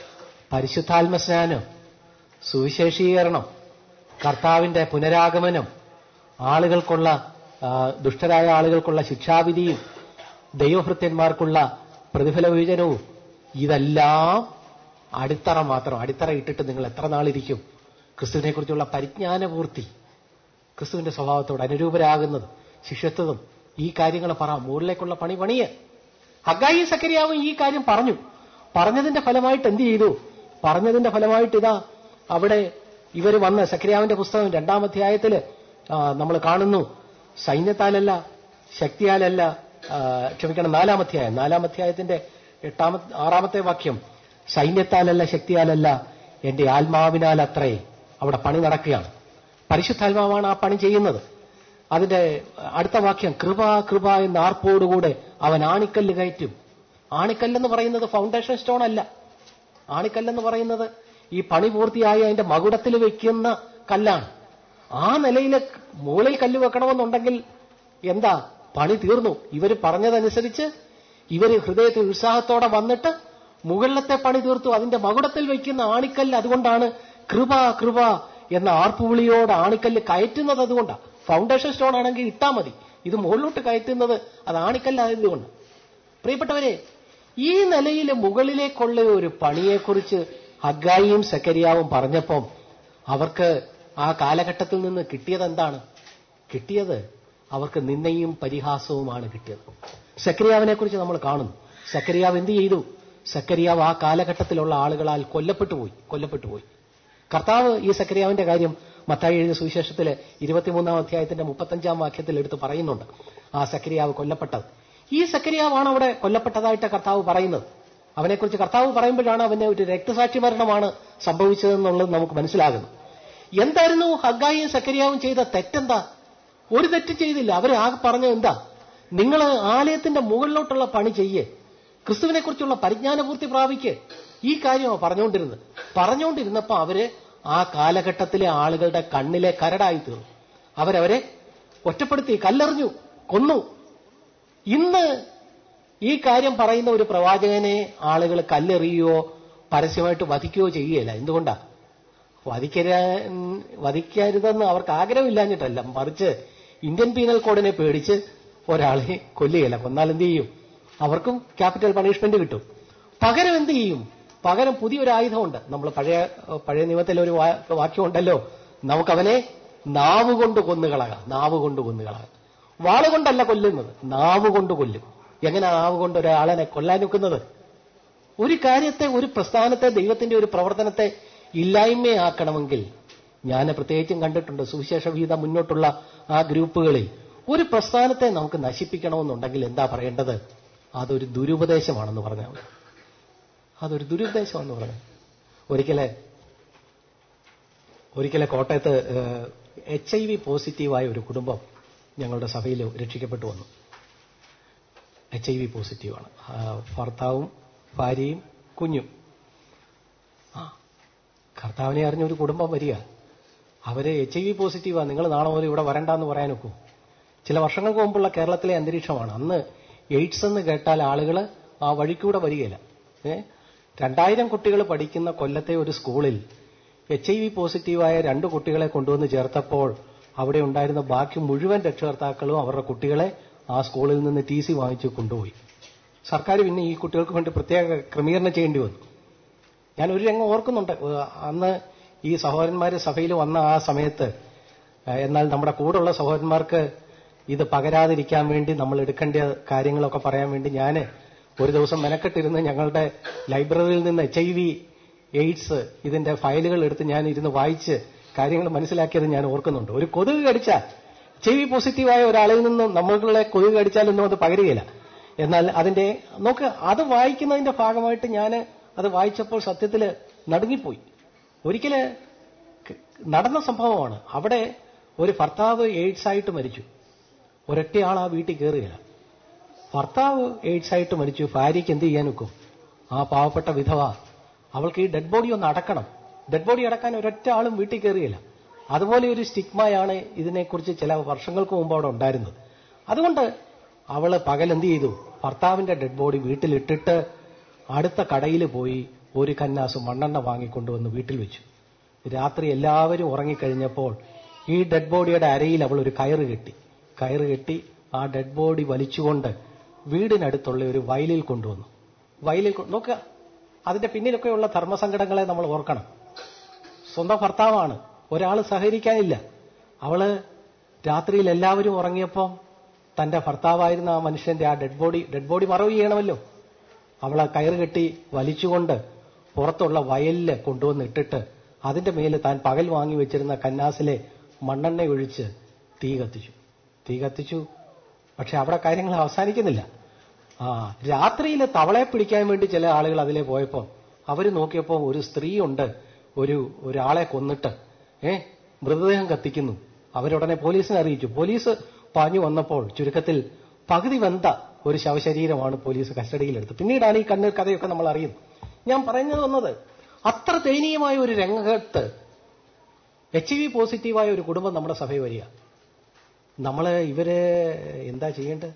[SPEAKER 1] പരിശുദ്ധാത്മസ്നാനം, സുവിശേഷീകരണം, കർത്താവിന്റെ പുനരാഗമനം, ആളുകൾക്കുള്ള ദുഷ്ടരായ ആളുകൾക്കുള്ള ശിക്ഷാവിധിയും ദൈവഭൃത്യന്മാർക്കുള്ള പ്രതിഫല വിഭജനവും, ഇതെല്ലാം അടിത്തറ മാത്രം. അടിത്തറ ഇട്ടിട്ട് നിങ്ങൾ എത്ര നാളിരിക്കും? ക്രിസ്തുവിനെ കുറിച്ചുള്ള പരിജ്ഞാനപൂർത്തി, ക്രിസ്തുവിന്റെ സ്വഭാവത്തോട് അനുരൂപരാകുന്നത്, ശിഷ്യത്വം, ഈ കാര്യങ്ങൾ പറ. മുകളിലേക്കുള്ള പണി പണിയ്. ഹഗ്ഗായി സെക്കരിയാവും ഈ കാര്യം പറഞ്ഞു. പറഞ്ഞതിന്റെ ഫലമായിട്ട് എന്ത് ചെയ്തു? പറഞ്ഞതിന്റെ ഫലമായിട്ട് ഇതാ അവിടെ ഇവർ വന്ന് സെക്കരിയാവിന്റെ പുസ്തകം 2-ാം അധ്യായത്തിൽ നമ്മൾ കാണുന്നു. സൈന്യത്താലല്ല, ശക്തിയാലല്ല, ക്ഷമിക്കണം, 4-ാം അധ്യായത്തിന്റെ 6-ാമത്തെ വാക്യം, സൈന്യത്താലല്ല ശക്തിയാലല്ല എന്റെ ആത്മാവിനാൽ അത്രേ. അവിടെ പണി നടക്കുകയാണ്. പരിശുദ്ധാത്മാവാണ് ആ പണി ചെയ്യുന്നത്. അതിന്റെ അടുത്ത വാക്യം, കൃപ കൃപ എന്ന ആർപ്പോടുകൂടെ അവൻ ആണിക്കല്ല് കയറ്റും. ആണിക്കല്ലെന്ന് പറയുന്നത് ഫൗണ്ടേഷൻ സ്റ്റോൺ അല്ല. ആണിക്കല്ലെന്ന് പറയുന്നത് ഈ പണി പൂർത്തിയായി അതിന്റെ മകുടത്തിൽ വെക്കുന്ന കല്ലാണ്. ആ നിലയിൽ മുകളിൽ കല്ല് വെക്കണമെന്നുണ്ടെങ്കിൽ എന്താ, പണി തീർന്നു. ഇവർ പറഞ്ഞതനുസരിച്ച് ഇവർ ഹൃദയത്തിൽ ഉത്സാഹത്തോടെ വന്നിട്ട് മുകളിലത്തെ പണി തീർത്തു. അതിന്റെ മകുടത്തിൽ വയ്ക്കുന്ന ആണിക്കല്ല്, അതുകൊണ്ടാണ് കൃപ കൃപ എന്ന ആർപ്പുവിളിയോട് ആണിക്കല്ല് കയറ്റുന്നത്. അതുകൊണ്ടാണ്. ഫൗണ്ടേഷൻ സ്റ്റോൺ ആണെങ്കിൽ ഇട്ടാ മതി. ഇത് മുകളിലോട്ട് കയറ്റുന്നത് അത് ആണിക്കല്ലായതുകൊണ്ട്. പ്രിയപ്പെട്ടവരെ, ഈ നിലയിൽ മുകളിലേക്കുള്ള ഒരു പണിയെക്കുറിച്ച് ഹഗ്ഗായിയും സെക്കരിയാവും പറഞ്ഞപ്പം അവർക്ക് ആ കാലഘട്ടത്തിൽ നിന്ന് കിട്ടിയത് എന്താണ്? കിട്ടിയത് അവർക്ക് നിന്ദയും പരിഹാസവുമാണ് കിട്ടിയത്. സെക്കരിയാവിനെ കുറിച്ച് നമ്മൾ കാണുന്നു. സെക്കരിയാവ് എന്ത് ചെയ്തു? സെക്കരിയാവ് ആ കാലഘട്ടത്തിലുള്ള ആളുകളാൽ കൊല്ലപ്പെട്ടു പോയി. കർത്താവ് ഈ സെക്കരിയാവിന്റെ കാര്യം മത്തായി എഴുതിയ സുവിശേഷത്തിലെ 23-ാം അധ്യായത്തിന്റെ 35-ാം വാക്യത്തിൽ എടുത്ത് പറയുന്നുണ്ട്. ആ സെക്കരിയാവ് കൊല്ലപ്പെട്ടത്. ഈ സെക്കരിയാവാണ് അവിടെ കൊല്ലപ്പെട്ടതായിട്ട് കർത്താവ് പറയുന്നത്. അവനെക്കുറിച്ച് കർത്താവ് പറയുമ്പോഴാണ് അവന് ഒരു രക്തസാക്ഷി മരണമാണ് സംഭവിച്ചതെന്നുള്ളത് നമുക്ക് മനസ്സിലാകുന്നത്. എന്തായിരുന്നു ഹഗ്ഗായിയും സെക്കരിയാവും ചെയ്ത തെറ്റെന്താ? ഒരു തെറ്റ് ചെയ്തില്ല. അവർ ആകെ പറഞ്ഞത് എന്താ? നിങ്ങൾ ആലയത്തിന്റെ മുകളിലോട്ടുള്ള പണി ചെയ്യേ, ക്രിസ്തുവിനെ കുറിച്ചുള്ള പരിജ്ഞാനപൂർത്തി പ്രാപിക്ക്. ഈ കാര്യമാണ് പറഞ്ഞുകൊണ്ടിരുന്നപ്പോ അവര് ആ കാലഘട്ടത്തിലെ ആളുകളുടെ കണ്ണിലെ കരടായി തീർന്നു. അവരവരെ ഒറ്റപ്പെടുത്തി, കല്ലെറിഞ്ഞു, കൊന്നു. ഇന്ന് ഈ കാര്യം പറയുന്ന ഒരു പ്രവാചകനെ ആളുകൾ കല്ലെറിയുകയോ പരസ്യമായിട്ട് വധിക്കുകയോ ചെയ്യുകയില്ല. എന്തുകൊണ്ടാ? വധിക്കരുതെന്ന് അവർക്ക് ആഗ്രഹമില്ലാഞ്ഞിട്ടല്ല, മറിച്ച് ഇന്ത്യൻ പീനൽ കോഡിനെ പേടിച്ച് ഒരാളെ കൊല്ലുകയില്ല. കൊന്നാൽ എന്ത് ചെയ്യും? അവർക്കും ക്യാപിറ്റൽ പണിഷ്മെന്റ് കിട്ടും. പകരം എന്ത് ചെയ്യും? പകരം പുതിയൊരു ആയുധമുണ്ട്. നമ്മൾ പഴയ നിയമത്തിലെ ഒരു വാക്യമുണ്ടല്ലോ, നമുക്കവനെ നാവുകൊണ്ട് കൊന്നുകളകാം. വാളുകൊണ്ടല്ല കൊല്ലുന്നത്, നാവുകൊണ്ട് കൊല്ലും. എങ്ങനെ നാവുകൊണ്ട് ഒരാളെ കൊല്ലാൻ നിൽക്കുന്നത്? ഒരു കാര്യത്തെ, ഒരു പ്രസ്ഥാനത്തെ, ദൈവത്തിന്റെ ഒരു പ്രവർത്തനത്തെ ഇല്ലായ്മയാക്കണമെങ്കിൽ, ഞാൻ പ്രത്യേകിച്ചും കണ്ടിട്ടുണ്ട് സുവിശേഷ വീത മുന്നോട്ടുള്ള ആ ഗ്രൂപ്പുകളിൽ, ഒരു പ്രസ്ഥാനത്തെ നമുക്ക് നശിപ്പിക്കണമെന്നുണ്ടെങ്കിൽ എന്താ പറയേണ്ടത്? അതൊരു ദുരുപദേശമാണെന്ന് പറഞ്ഞാൽ മതി. അതൊരു ദുരുപദേശമാണെന്ന് പറഞ്ഞാൽ. ഒരിക്കലെ കോട്ടയത്ത് HIV പോസിറ്റീവായ ഒരു കുടുംബം ഞങ്ങളുടെ സഭയിൽ രക്ഷിക്കപ്പെട്ടു വന്നു. HIV പോസിറ്റീവാണ്. ഭർത്താവും ഭാര്യയും കുഞ്ഞും. കർത്താവിനെ അറിഞ്ഞ ഒരു കുടുംബം വരിക, അവര് HIV പോസിറ്റീവാണ്, നിങ്ങൾ നാളെ മുതൽ ഇവിടെ വരണ്ടെന്ന് പറയാനൊക്കും. ചില വർഷങ്ങൾക്ക് മുമ്പുള്ള കേരളത്തിലെ അന്തരീക്ഷമാണ്. അന്ന് എയ്ഡ്സ് എന്ന് കേട്ടാൽ ആളുകൾ ആ വഴിക്കൂടെ വരികയില്ല. 2000 കുട്ടികൾ പഠിക്കുന്ന കൊല്ലത്തെ ഒരു സ്കൂളിൽ HIV പോസിറ്റീവായ 2 കുട്ടികളെ കൊണ്ടുവന്ന് ചേർത്തപ്പോൾ അവിടെ ഉണ്ടായിരുന്ന ബാക്കി മുഴുവൻ രക്ഷകർത്താക്കളും അവരുടെ കുട്ടികളെ ആ സ്കൂളിൽ നിന്ന് TC വാങ്ങിച്ച് കൊണ്ടുപോയി. സർക്കാർ പിന്നെ ഈ കുട്ടികൾക്ക് വേണ്ടി പ്രത്യേക ക്രമീകരണം ചെയ്യേണ്ടി വന്നു. ഞാൻ ഒരു രംഗം ഓർക്കുന്നുണ്ട്. അന്ന് ഈ സഹോദരന്മാർ സഭയിൽ വന്ന ആ സമയത്ത്, എന്നാൽ നമ്മുടെ കൂടെയുള്ള സഹോദരന്മാർക്ക് ഇത് പകരാതിരിക്കാൻ വേണ്ടി നമ്മൾ എടുക്കേണ്ട കാര്യങ്ങളൊക്കെ പറയാൻ വേണ്ടി ഞാൻ ഒരു ദിവസം മെനക്കെട്ടിരുന്ന് ഞങ്ങളുടെ ലൈബ്രറിയിൽ നിന്ന് HIV എയ്ഡ്സ് ഇതിന്റെ ഫയലുകൾ എടുത്ത് ഞാൻ ഇരുന്ന് വായിച്ച് കാര്യങ്ങൾ മനസ്സിലാക്കിയത് ഞാൻ ഓർക്കുന്നുണ്ട്. ഒരു കൊതുക് കടിച്ചാൽ HIV പോസിറ്റീവായ ഒരാളിൽ നിന്നും നമ്മളുടെ കൊതുക് കടിച്ചാലൊന്നും അത് പകരുകയില്ല. എന്നാൽ അതിന്റെ അത് വായിക്കുന്നതിന്റെ ഭാഗമായിട്ട് ഞാൻ അത് വായിച്ചപ്പോൾ സത്യത്തിൽ നടുങ്ങിപ്പോയി. ഒരിക്കല് നടന്ന സംഭവമാണ്. അവിടെ ഒരു ഭർത്താവ് എയ്ഡ്സ് ആയിട്ട് മരിച്ചു. ഒരൊറ്റയാൾ ആ വീട്ടിൽ കയറുകയില്ല. ഭർത്താവ് എയ്ഡ്സ് ആയിട്ട് മരിച്ചു. ഭാര്യയ്ക്ക് എന്ത് ചെയ്യാൻ ഒക്കും? ആ പാവപ്പെട്ട വിധവ, അവൾക്ക് ഈ ഡെഡ് ബോഡി ഒന്ന് അടക്കണം. ഡെഡ് ബോഡി അടക്കാൻ ഒരൊറ്റ ആളും വീട്ടിൽ കയറുകയില്ല. അതുപോലെ ഒരു സ്റ്റിഗ്മയാണ് ഇതിനെക്കുറിച്ച് ചില വർഷങ്ങൾക്ക് മുമ്പ് അവിടെ ഉണ്ടായിരുന്നത്. അതുകൊണ്ട് അവള് പകൽ എന്ത് ചെയ്തു? ഭർത്താവിന്റെ ഡെഡ് ബോഡി വീട്ടിലിട്ടിട്ട് അടുത്ത കടയിൽ പോയി ഒരു കന്നാസ് മണ്ണെണ്ണ വാങ്ങിക്കൊണ്ടുവന്ന് വീട്ടിൽ വെച്ചു. രാത്രി എല്ലാവരും ഉറങ്ങിക്കഴിഞ്ഞപ്പോൾ ഈ ഡെഡ് ബോഡിയുടെ അരയിൽ അവൾ ഒരു കയറ് കെട്ടി ആ ഡെഡ് ബോഡി വലിച്ചുകൊണ്ട് വീടിനടുത്തുള്ള ഒരു വയലിൽ കൊണ്ടുവന്നു. വയലിൽ നോക്കുക, അതിന്റെ പിന്നിലൊക്കെയുള്ള ധർമ്മസങ്കടങ്ങളെ നമ്മൾ ഓർക്കണം. സ്വന്തം ഭർത്താവാണ്, ഒരാൾ സഹകരിക്കാനില്ല. അവള് രാത്രിയിൽ എല്ലാവരും ഉറങ്ങിയപ്പോൾ തന്റെ ഭർത്താവായിരുന്ന ആ മനുഷ്യന്റെ ആ ഡെഡ് ബോഡി മറവ് ചെയ്യണമല്ലോ. അവളെ കയറ് കെട്ടി വലിച്ചുകൊണ്ട് പുറത്തുള്ള വയലില് കൊണ്ടുവന്നിട്ടിട്ട് അതിന്റെ മേല് താൻ പകൽ വാങ്ങി വെച്ചിരുന്ന കന്നാസിലെ മണ്ണെണ്ണ ഒഴിച്ച് തീ കത്തിച്ചു. പക്ഷെ അവിടെ കാര്യങ്ങൾ അവസാനിക്കുന്നില്ല. രാത്രിയിൽ തവളയെ പിടിക്കാൻ വേണ്ടി ചില ആളുകൾ അതിലെ പോയപ്പോൾ അവര് നോക്കിയപ്പോൾ ഒരു സ്ത്രീയുണ്ട് ഒരാളെ കൊന്നിട്ട് മൃതദേഹം കത്തിക്കുന്നു. അവരുടനെ പോലീസിനെ അറിയിച്ചു. പോലീസ് പാഞ്ഞു വന്നപ്പോൾ ചുരുക്കത്തിൽ പകുതി വെന്ത ഒരു ശവശരീരമാണ് പോലീസ് കസ്റ്റഡിയിലെടുത്തത്. പിന്നീടാണ് ഈ കണ്ണീർ കഥയൊക്കെ നമ്മൾ അറിയുന്നത്. ഞാൻ പറഞ്ഞു വന്നത്, അത്ര ദയനീയമായ ഒരു രംഗത്ത് HIV പോസിറ്റീവായ ഒരു കുടുംബം നമ്മുടെ സഭയിൽ വരിക. ഇവര് എന്താ ചെയ്യേണ്ടത്?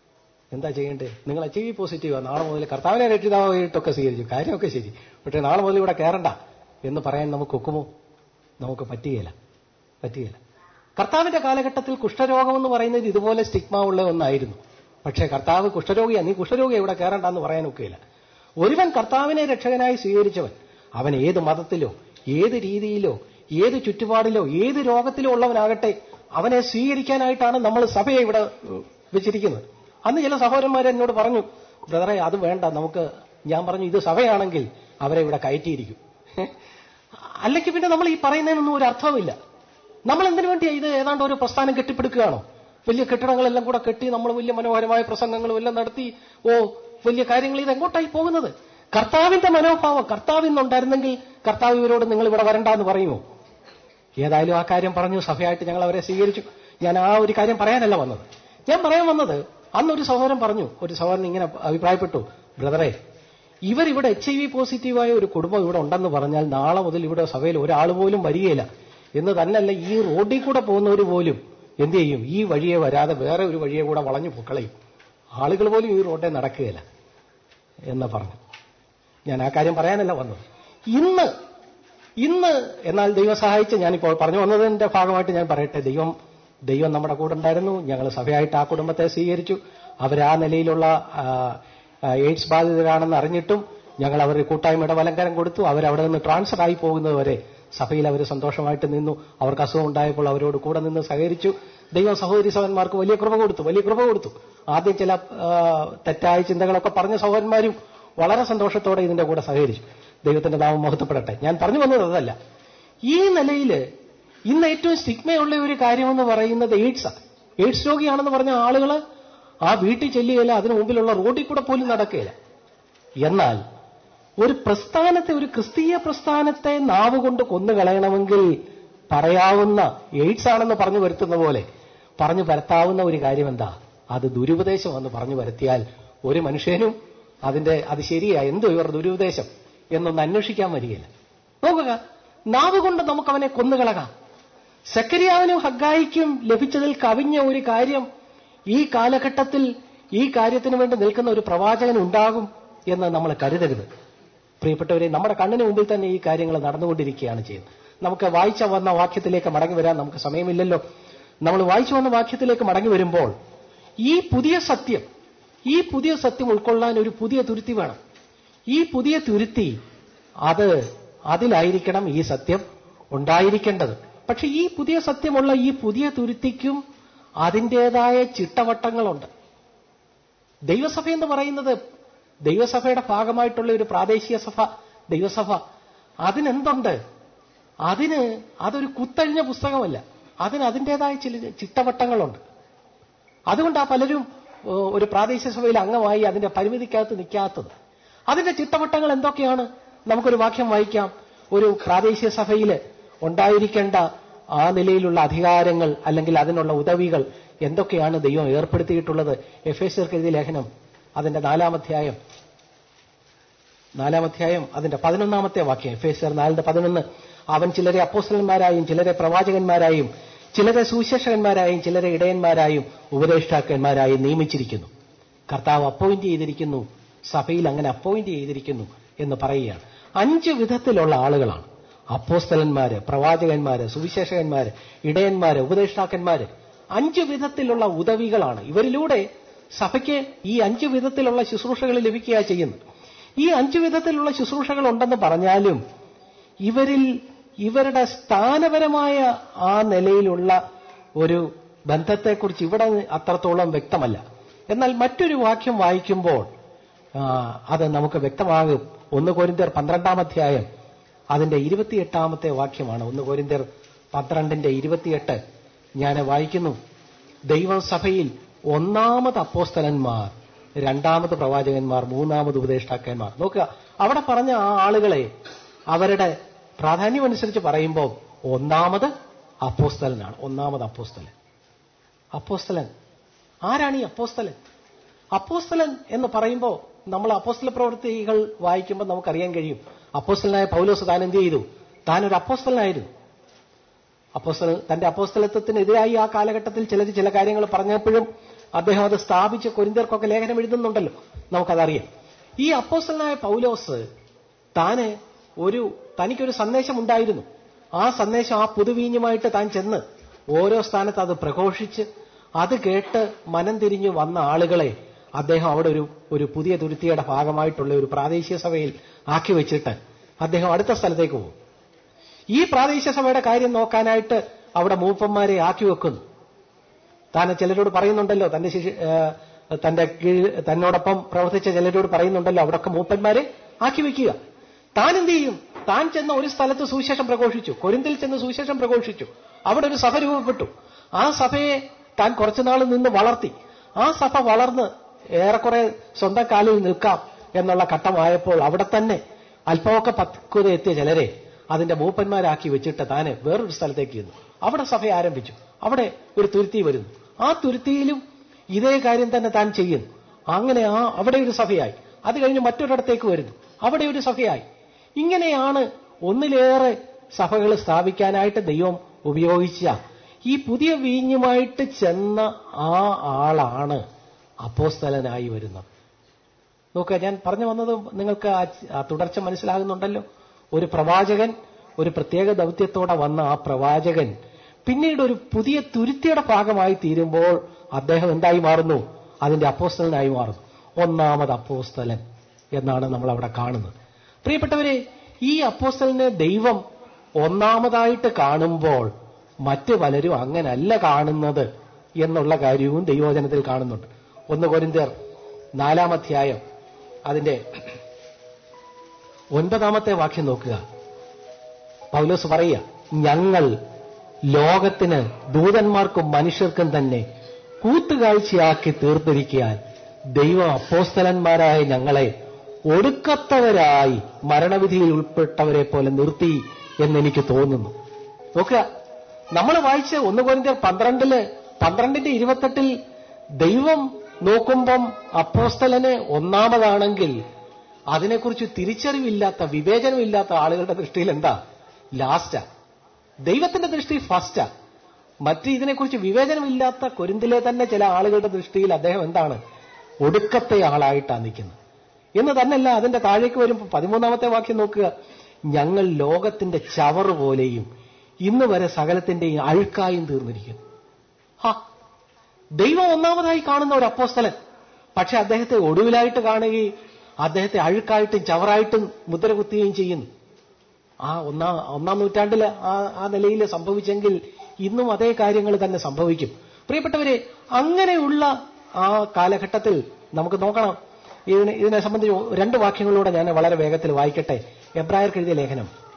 [SPEAKER 1] നിങ്ങൾ HIV പോസിറ്റീവാ, നാളെ മുതൽ കർത്താവിനെ രക്ഷിതാവായിട്ടൊക്കെ സ്വീകരിച്ചു, കാര്യമൊക്കെ ശരി, പക്ഷെ നാളെ മുതൽ ഇവിടെ കയറണ്ട എന്ന് പറയാൻ നമുക്ക് ഒക്കുമോ? നമുക്ക് പറ്റുകയില്ല. കർത്താവിന്റെ കാലഘട്ടത്തിൽ കുഷ്ഠരോഗം എന്ന് പറയുന്നത് ഇതുപോലെ സ്റ്റിഗ്മ ഉള്ള ഒന്നായിരുന്നു. പക്ഷേ കർത്താവ് നീ കുഷ്ഠരോഗിയെ ഇവിടെ കയറണ്ട എന്ന് പറയാൻ ഒക്കുകയില്ല. ഒരുവൻ കർത്താവിനെ രക്ഷകനായി സ്വീകരിച്ചവൻ, അവൻ ഏത് മതത്തിലോ ഏത് രീതിയിലോ ഏത് ചുറ്റുപാടിലോ ഏത് രോഗത്തിലോ ഉള്ളവനാകട്ടെ, അവനെ സ്വീകരിക്കാനായിട്ടാണ് നമ്മൾ സഭയെ ഇവിടെ വെച്ചിരിക്കുന്നത്. അന്ന് ചില സഹോദരന്മാർ എന്നോട് പറഞ്ഞു, ബ്രദറെ അത് വേണ്ട, ഞാൻ പറഞ്ഞു ഇത് സഭയാണെങ്കിൽ അവരെ ഇവിടെ കയറ്റിയിരിക്കും. അല്ലെങ്കിൽ പിന്നെ നമ്മൾ ഈ പറയുന്നതിനൊന്നും ഒരു അർത്ഥവുമില്ല. നമ്മൾ എന്തിനു വേണ്ടിയാ ഇത് ഏതാണ്ട് ഒരു പ്രസ്ഥാനം കെട്ടിപ്പടുക്കുകയാണോ? വലിയ കെട്ടിടങ്ങളെല്ലാം കൂടെ കെട്ടി നമ്മൾ വലിയ മനോഹരമായ പ്രസംഗങ്ങളും എല്ലാം നടത്തി വലിയ കാര്യങ്ങൾ, ഇത് എങ്ങോട്ടായി പോകുന്നത്? കർത്താവിന്റെ മനോഭാവം കർത്താവിൽ നിന്നുണ്ടായിരുന്നെങ്കിൽ കർത്താവ് ഇവരോട് നിങ്ങൾ ഇവിടെ വരണ്ടെന്ന് പറയുമോ? ഏതായാലും ആ കാര്യം പറഞ്ഞു, സഭയായിട്ട് ഞങ്ങൾ അവരെ സ്വീകരിച്ചു. ഞാൻ ആ ഒരു കാര്യം പറയാനല്ല വന്നത്. ഞാൻ പറയാൻ വന്നത്, അന്നൊരു സഹോദരൻ പറഞ്ഞു, ഒരു സഹോദരൻ ഇങ്ങനെ അഭിപ്രായപ്പെട്ടു, ബ്രദറെ ഇവരിവിടെ HIV പോസിറ്റീവായ ഒരു കുടുംബം ഇവിടെ ഉണ്ടെന്ന് പറഞ്ഞാൽ നാളെ മുതൽ ഇവിടെ സഭയിൽ ഒരാൾ പോലും വരികയില്ല എന്ന് തന്നെയല്ല, ഈ റോഡിൽ കൂടെ പോകുന്നവർ പോലും എന്ത് ചെയ്യും? ഈ വഴിയെ വരാതെ വേറെ ഒരു വഴിയെ കൂടെ വളഞ്ഞു പൊക്കളയും. ആളുകൾ പോലും ഈ റോഡിൽ നടക്കുകയില്ല എന്ന് പറഞ്ഞു. ഞാൻ ആ കാര്യം പറയാനല്ല വന്നത്. ഇന്ന് എന്നാൽ ദൈവം സഹായിച്ച് ഞാനിപ്പോൾ പറഞ്ഞു വന്നതിന്റെ ഭാഗമായിട്ട് ഞാൻ പറയട്ടെ, ദൈവം നമ്മുടെ കൂടെ ഉണ്ടായിരുന്നു. ഞങ്ങൾ സഭയായിട്ട് ആ കുടുംബത്തെ സ്വീകരിച്ചു. അവരാ നിലയിലുള്ള എയ്ഡ്സ് ബാധിതരാണെന്ന് അറിഞ്ഞിട്ടും ഞങ്ങൾ അവരുടെ കൂട്ടായ്മയുടെ വലങ്കരം കൊടുത്തു. അവരവിടെ നിന്ന് ട്രാൻസ്ഫർ ആയി പോകുന്നതുവരെ സഭയിൽ അവർ സന്തോഷമായിട്ട് നിന്നു. അവർക്ക് അസുഖം ഉണ്ടായപ്പോൾ അവരോട് കൂടെ നിന്ന് സഹകരിച്ചു. ദൈവം സഹോദരി സഹോദരന്മാർക്ക് വലിയ കൃപ കൊടുത്തു. ആദ്യം ചില തെറ്റായ ചിന്തകളൊക്കെ പറഞ്ഞ സഹോദരന്മാരും വളരെ സന്തോഷത്തോടെ ഇതിന്റെ കൂടെ സഹകരിച്ചു. ദൈവത്തിന്റെ നാമം മഹത്വപ്പെടട്ടെ. ഞാൻ പറഞ്ഞു വന്നത് അതല്ല. ഈ നിലയിൽ ഇന്ന് ഏറ്റവും സ്റ്റിഗ്മയുള്ള ഒരു കാര്യമെന്ന് പറയുന്നത് എയ്ഡ്സ് രോഗിയാണെന്ന് പറഞ്ഞ ആളുകൾ ആ വീട്ടിൽ ചെല്ലുകയില്ല, അതിനു മുമ്പിലുള്ള റോഡിൽ കൂടെ പോലും നടക്കുകയില്ല. എന്നാൽ ഒരു ക്രിസ്തീയ പ്രസ്ഥാനത്തെ നാവുകൊണ്ട് കൊന്നുകളയണമെങ്കിൽ പറയാവുന്ന എയ്ഡ്സ് ആണെന്ന് പറഞ്ഞു വരുത്തുന്ന പോലെ പറഞ്ഞു പരത്താവുന്ന ഒരു കാര്യം എന്താ? അത് ദുരുപദേശമെന്ന് പറഞ്ഞു വരുത്തിയാൽ ഒരു മനുഷ്യനും അത് ശരിയാ, എന്തോ ഇവർ ദുരുപദേശം എന്നൊന്ന് അന്വേഷിക്കാൻ വരികയില്ല. നോക്കുക, നാവ് കൊണ്ട് നമുക്കവനെ കൊന്നുകളകാം. സക്കരിയാവിനും ഹഗ്ഗായിക്കും ലഭിച്ചതിൽ കവിഞ്ഞ ഒരു കാര്യം ഈ കാലഘട്ടത്തിൽ ഈ കാര്യത്തിന് വേണ്ടി നിൽക്കുന്ന ഒരു പ്രവാചകൻ ഉണ്ടാകും എന്ന് നമ്മൾ കരുതരുത്. പ്രിയപ്പെട്ടവരെ, നമ്മുടെ കണ്ണിന് മുമ്പിൽ തന്നെ ഈ കാര്യങ്ങൾ നടന്നുകൊണ്ടിരിക്കുകയാണ് ചെയ്യുന്നത്. നമുക്ക് വായിച്ച വന്ന വാക്യത്തിലേക്ക് മടങ്ങി വരാൻ നമുക്ക് സമയമില്ലല്ലോ. നമ്മൾ വായിച്ചു വന്ന വാക്യത്തിലേക്ക് മടങ്ങി വരുമ്പോൾ ഈ പുതിയ സത്യം ഉൾക്കൊള്ളാൻ ഒരു പുതിയ തുരുത്തി വേണം. ഈ പുതിയ തുരുത്തി അതിലായിരിക്കണം ഈ സത്യം ഉണ്ടായിരിക്കേണ്ടത്. പക്ഷെ ഈ പുതിയ സത്യമുള്ള ഈ പുതിയ തുരുത്തിക്കും അതിൻ്റെതായ ചിട്ടവട്ടങ്ങളുണ്ട്. ദൈവസഭ എന്ന് പറയുന്നത് ദൈവസഭയുടെ ഭാഗമായിട്ടുള്ള ഒരു പ്രാദേശിക സഭ, ദൈവസഭ, അതിനെന്തുണ്ട്? അതൊരു കുത്തഴിഞ്ഞ പുസ്തകമല്ല. അതിൻ്റെതായ ചില ചിട്ടവട്ടങ്ങളുണ്ട്. അതുകൊണ്ടാണ് പലരും ഒരു പ്രാദേശിക സഭയിൽ അംഗമായി അതിന്റെ പരിമിതിക്കകത്ത് നിൽക്കാത്തത്. അതിന്റെ ചിട്ടവട്ടങ്ങൾ എന്തൊക്കെയാണ്? നമുക്കൊരു വാക്യം വായിക്കാം. ഒരു പ്രാദേശിക സഭയിൽ ഉണ്ടായിരിക്കേണ്ട ആ നിലയിലുള്ള അധികാരങ്ങൾ അല്ലെങ്കിൽ അതിനുള്ള ഉദവികൾ എന്തൊക്കെയാണ് ദൈവം ഏർപ്പെടുത്തിയിട്ടുള്ളത്. എഫേസ്യർക്ക് എഴുതിയ ലേഖനം അതിന്റെ 4-ാം അധ്യായം അതിന്റെ 11-ാമത്തെ വാക്യം. എഫേസ്യർ 4:11. അവൻ ചിലരെ അപ്പോസ്തലന്മാരായും ചിലരെ പ്രവാചകന്മാരായും ചിലരെ സുവിശേഷകന്മാരായും ചിലരെ ഇടയന്മാരായും ഉപദേഷ്ടാക്കന്മാരായും നിയമിച്ചിരിക്കുന്നു. കർത്താവ് അപ്പോയിന്റ് ചെയ്തിരിക്കുന്നു, സഭയിൽ അങ്ങനെ അപ്പോയിന്റ് ചെയ്തിരിക്കുന്നു എന്ന് പറയുകയാണ്. 5 വിധത്തിലുള്ള ആളുകളാണ് അപ്പോസ്തലന്മാര്, പ്രവാചകന്മാര്, സുവിശേഷകന്മാര്, ഇടയന്മാര്, ഉപദേഷ്ടാക്കന്മാര്. 5 വിധത്തിലുള്ള ഉദവികളാണ്. ഇവരിലൂടെ സഭയ്ക്ക് ഈ 5 വിധത്തിലുള്ള ശുശ്രൂഷകൾ ലഭിക്കുക ചെയ്യുന്നു. ഈ 5 വിധത്തിലുള്ള ശുശ്രൂഷകൾ ഉണ്ടെന്ന് പറഞ്ഞാലും ഇവരുടെ സ്ഥാനപരമായ ആ നിലയിലുള്ള ഒരു ബന്ധത്തെക്കുറിച്ച് ഇവിടെ അത്രത്തോളം വ്യക്തമല്ല. എന്നാൽ മറ്റൊരു വാക്യം വായിക്കുമ്പോൾ അത് നമുക്ക് വ്യക്തമാകും. 1 കൊരിന്ത്യർ 12-ാം അധ്യായം അതിന്റെ 28-ാമത്തെ വാക്യമാണ്. 1 കൊരിന്ത്യർ 12:28 ഞാൻ വായിക്കുന്നു. ദൈവം സഭയിൽ 1-ാമത് അപ്പോസ്തലന്മാർ, 2-ാമത് പ്രവാചകന്മാർ, 3-ാമത് ഉപദേഷ്ടാക്കന്മാർ. നോക്കുക, അവിടെ പറഞ്ഞ ആ ആളുകളെ അവരുടെ പ്രാധാന്യമനുസരിച്ച് പറയുമ്പോൾ 1-ാമത് അപ്പോസ്തലനാണ്. 1-ാമത് അപ്പോസ്തലൻ ആരാണ്? ഈ അപ്പോസ്തലൻ എന്ന് പറയുമ്പോൾ നമ്മൾ അപ്പോസ്തല പ്രവൃത്തികൾ വായിക്കുമ്പോൾ നമുക്കറിയാൻ കഴിയും. അപ്പോസ്തലനായ പൗലോസ് താൻ എന്ത് ചെയ്തു? താൻ ഒരു അപ്പോസ്തലനായിരുന്നു. തന്റെ അപ്പോസ്തലത്വത്തിനെതിരായി ആ കാലഘട്ടത്തിൽ ചില കാര്യങ്ങൾ പറഞ്ഞപ്പോഴും അദ്ദേഹം അത് സ്ഥാപിച്ച് കൊരിന്ത്യർക്കൊക്കെ ലേഖനം എഴുതുന്നുണ്ടല്ലോ, നമുക്കതറിയാം. ഈ അപ്പോസ്തലനായ പൗലോസ് തനിക്കൊരു സന്ദേശം ഉണ്ടായിരുന്നു. ആ സന്ദേശം ആ പുതുവീഞ്ഞുമായിട്ട് താൻ ചെന്ന് ഓരോ സ്ഥാനത്ത് അത് പ്രഘോഷിച്ച് അത് കേട്ട് മനം തിരിഞ്ഞു വന്ന ആളുകളെ അദ്ദേഹം അവിടെ ഒരു പുതിയ തുരുത്തിയുടെ ഭാഗമായിട്ടുള്ള ഒരു പ്രാദേശിക സഭയിൽ ആക്കി വെച്ചിട്ട് അദ്ദേഹം അടുത്ത സ്ഥലത്തേക്ക് പോകും. ഈ പ്രാദേശിക സഭയുടെ കാര്യം നോക്കാനായിട്ട് അവിടെ മൂപ്പന്മാരെ ആക്കി വെക്കുന്നു. താൻ ചിലരോട് പറയുന്നുണ്ടല്ലോ, തന്നോടൊപ്പം പ്രവർത്തിച്ച ചിലരോട് പറയുന്നുണ്ടല്ലോ, അവിടൊക്കെ മൂപ്പന്മാരെ ആക്കി വെക്കുക. താൻ എന്ത് ചെയ്യും? താൻ ചെന്ന ഒരു സ്ഥലത്ത് സുവിശേഷം പ്രഘോഷിച്ചു. കൊരിന്തിൽ ചെന്ന് സുവിശേഷം പ്രഘോഷിച്ചു. അവിടെ ഒരു സഭ രൂപപ്പെട്ടു. ആ സഭയെ താൻ കുറച്ചുനാൾ നിന്ന് വളർത്തി. ആ സഭ വളർന്ന് ഏറെക്കുറെ സ്വന്തം കാലിൽ നിൽക്കാം എന്നുള്ള ഘട്ടമായപ്പോൾ അവിടെ തന്നെ അല്പമൊക്കെ പക്വത എത്തിയ ചിലരെ അതിന്റെ മൂപ്പന്മാരാക്കി വെച്ചിട്ട് താന് വേറൊരു സ്ഥലത്തേക്ക് ചെന്നു. അവിടെ സഭ ആരംഭിച്ചു. അവിടെ ഒരു തുരുത്തി വരുന്നു. ആ തുരുത്തിയിലും ഇതേ കാര്യം തന്നെ താൻ ചെയ്യുന്നു. അങ്ങനെ അവിടെ ഒരു സഭയായി. അത് കഴിഞ്ഞ് മറ്റൊരിടത്തേക്ക് വരുന്നു. അവിടെ ഒരു സഭയായി. ഇങ്ങനെയാണ് ഒന്നിലേറെ സഭകൾ സ്ഥാപിക്കാനായിട്ട് ദൈവം ഉപയോഗിച്ച ഈ പുതിയ വീഞ്ഞുമായിട്ട് ചെന്ന ആ ആളാണ് അപ്പോസ്തലനായി വരുന്നത്. നോക്കുക, ഞാൻ പറഞ്ഞു വന്നത് നിങ്ങൾക്ക് ആ തുടർച്ച മനസ്സിലാകുന്നുണ്ടല്ലോ. ഒരു പ്രവാചകൻ ഒരു പ്രത്യേക ദൗത്യത്തോടെ വന്ന ആ പ്രവാചകൻ പിന്നീട് ഒരു പുതിയ തുരുത്തിയുടെ ഭാഗമായി തീരുമ്പോൾ അദ്ദേഹം എന്തായി മാറുന്നു? അതിന്റെ അപ്പോസ്തലനായി മാറുന്നു. 1-ാമത് അപ്പോസ്തലൻ എന്നാണ് നമ്മൾ അവിടെ കാണുന്നത്. പ്രിയപ്പെട്ടവരെ, ഈ അപ്പോസ്തലനെ ദൈവം 1-ാമതായിട്ട് കാണുമ്പോൾ മറ്റു പലരും അങ്ങനല്ല കാണുന്നത് എന്നുള്ള കാര്യവും ദൈവവചനത്തിൽ കാണുന്നുണ്ട്. 1 കൊരിന്ത്യർ 4-ാം അധ്യായം അതിന്റെ 9-ാമത്തെ വാക്യം നോക്കുക. പൗലോസ് പറയുക, ഞങ്ങൾ ലോകത്തിന്, ദൂതന്മാർക്കും മനുഷ്യർക്കും തന്നെ കൂത്തുകാഴ്ചയാക്കി തീർത്തിരിക്കാൻ ദൈവം അപ്പോസ്തലന്മാരായ ഞങ്ങളെ ഒടുക്കത്തവരായി മരണവിധിയിൽ ഉൾപ്പെട്ടവരെ പോലെ നിർത്തി എന്നെനിക്ക് തോന്നുന്നു. നോക്കുക, നമ്മൾ വായിച്ച 1 കൊരിന്ത്യർ 12:28 ദൈവം നോക്കുമ്പം അപ്പോസ്തലന് 1-ാമതാണെങ്കിൽ അതിനെക്കുറിച്ച് തിരിച്ചറിവില്ലാത്ത, വിവേചനമില്ലാത്ത ആളുകളുടെ ദൃഷ്ടിയിൽ എന്താ? ലാസ്റ്റാ. ദൈവത്തിന്റെ ദൃഷ്ടി ഫസ്റ്റാ. ഇതിനെക്കുറിച്ച് വിവേചനമില്ലാത്ത കൊരിന്തിലെ തന്നെ ചില ആളുകളുടെ ദൃഷ്ടിയിൽ അദ്ദേഹം എന്താണ്? ഒടുക്കത്തെ ആളായിട്ടാണ് നിൽക്കുന്നത്. എന്ന് തന്നെയല്ല, അതിന്റെ താഴേക്ക് വരുമ്പോൾ 13-ാമത്തെ വാക്യം നോക്കുക. ഞങ്ങൾ ലോകത്തിന്റെ ചവറ് പോലെയും ഇന്ന് വരെ സകലത്തിന്റെയും അഴുക്കായും തീർന്നിരിക്കുന്നു. ദൈവം 1-ാമതായി കാണുന്ന ഒരു അപ്പോസ്തലൻ, പക്ഷെ അദ്ദേഹത്തെ ഒടുവിലായിട്ട് കാണുകയും അദ്ദേഹത്തെ അഴുക്കായിട്ടും ചവറായിട്ടും മുദ്ര കുത്തുകയും ചെയ്യുന്നു. ആ ഒന്നാം നൂറ്റാണ്ടിൽ ആ നിലയിൽ സംഭവിച്ചെങ്കിൽ ഇന്നും അതേ കാര്യങ്ങൾ തന്നെ സംഭവിക്കും. പ്രിയപ്പെട്ടവരെ, അങ്ങനെയുള്ള ആ കാലഘട്ടത്തിൽ നമുക്ക് നോക്കണം. ഇതിനെ സംബന്ധിച്ച് 2 വാക്യങ്ങളിലൂടെ ഞാൻ വളരെ വേഗത്തിൽ വായിക്കട്ടെ. എബ്രായർക്ക് എഴുതിയ ലേഖനം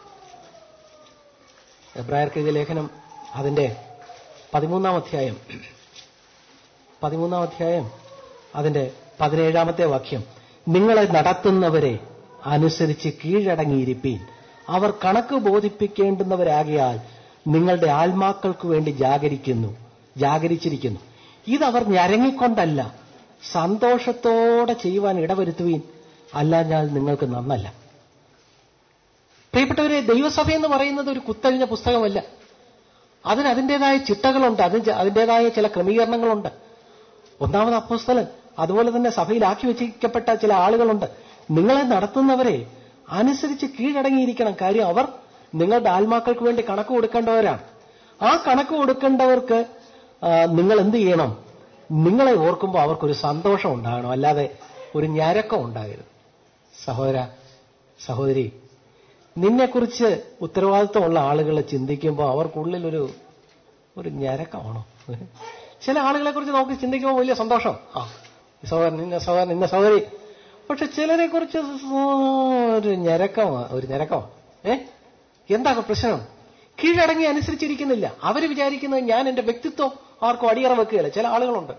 [SPEAKER 1] എബ്രായർക്കെഴുതിയ ലേഖനം അതിന്റെ 13-ാം അധ്യായം അതിന്റെ 17-ാമത്തെ വാക്യം, നിങ്ങളെ നടത്തുന്നവരെ അനുസരിച്ച് കീഴടങ്ങിയിരിപ്പീൻ, അവർ കണക്ക് ബോധിപ്പിക്കേണ്ടുന്നവരാകിയാൽ നിങ്ങളുടെ ആത്മാക്കൾക്ക് വേണ്ടി ജാഗരിച്ചിരിക്കുന്നു. ഇതവർ ഞരങ്ങിക്കൊണ്ടല്ല, സന്തോഷത്തോടെ ചെയ്യുവാൻ ഇടവരുത്തുവീൻ, അല്ലാഞ്ഞാൽ നിങ്ങൾക്ക് നന്നല്ല. പ്രിയപ്പെട്ടവരെ, ദൈവസഭ എന്ന് പറയുന്നത് ഒരു കുത്തഴിഞ്ഞ പുസ്തകമല്ല. അതിന് അതിൻ്റെതായ ചിട്ടകളുണ്ട്, അതിൻ്റെതായ ചില ക്രമീകരണങ്ങളുണ്ട്. ഒന്നാമത് അപ്പോസ്തലൻ, അതുപോലെ തന്നെ സഭയിലാക്കി വെച്ചിരിക്കപ്പെട്ട ചില ആളുകളുണ്ട്. നിങ്ങളെ നടത്തുന്നവരെ അനുസരിച്ച് കീഴടങ്ങിയിരിക്കണം. കാര്യം അവർ നിങ്ങളുടെ ആത്മാക്കൾക്ക് വേണ്ടി കണക്ക് കൊടുക്കേണ്ടവരാണ്. ആ കണക്ക് കൊടുക്കേണ്ടവർക്ക് നിങ്ങൾ എന്ത് ചെയ്യണം? നിങ്ങളെ ഓർക്കുമ്പോൾ അവർക്കൊരു സന്തോഷം ഉണ്ടാകണം, അല്ലാതെ ഒരു ഞരക്കം ഉണ്ടാകരുത്. സഹോദര സഹോദരി, നിന്നെക്കുറിച്ച് ഉത്തരവാദിത്വമുള്ള ആളുകളെ ചിന്തിക്കുമ്പോൾ അവർക്കുള്ളിൽ ഒരു ഞരക്കമാണോ? ചില ആളുകളെ കുറിച്ച് നമുക്ക് ചിന്തിക്കുമ്പോൾ വലിയ സന്തോഷം, സഹോദരൻ ഇന്ന സഹോദരി. പക്ഷെ ചിലരെ കുറിച്ച് ഒരു ഞരക്കമാ. എന്താ പ്രശ്നം? കീഴടങ്ങി അനുസരിച്ചിരിക്കുന്നില്ല. അവര് വിചാരിക്കുന്നത് ഞാൻ എന്റെ വ്യക്തിത്വം ആർക്കും അടിയറ വെക്കുകയല്ല. ചില ആളുകളുണ്ട്,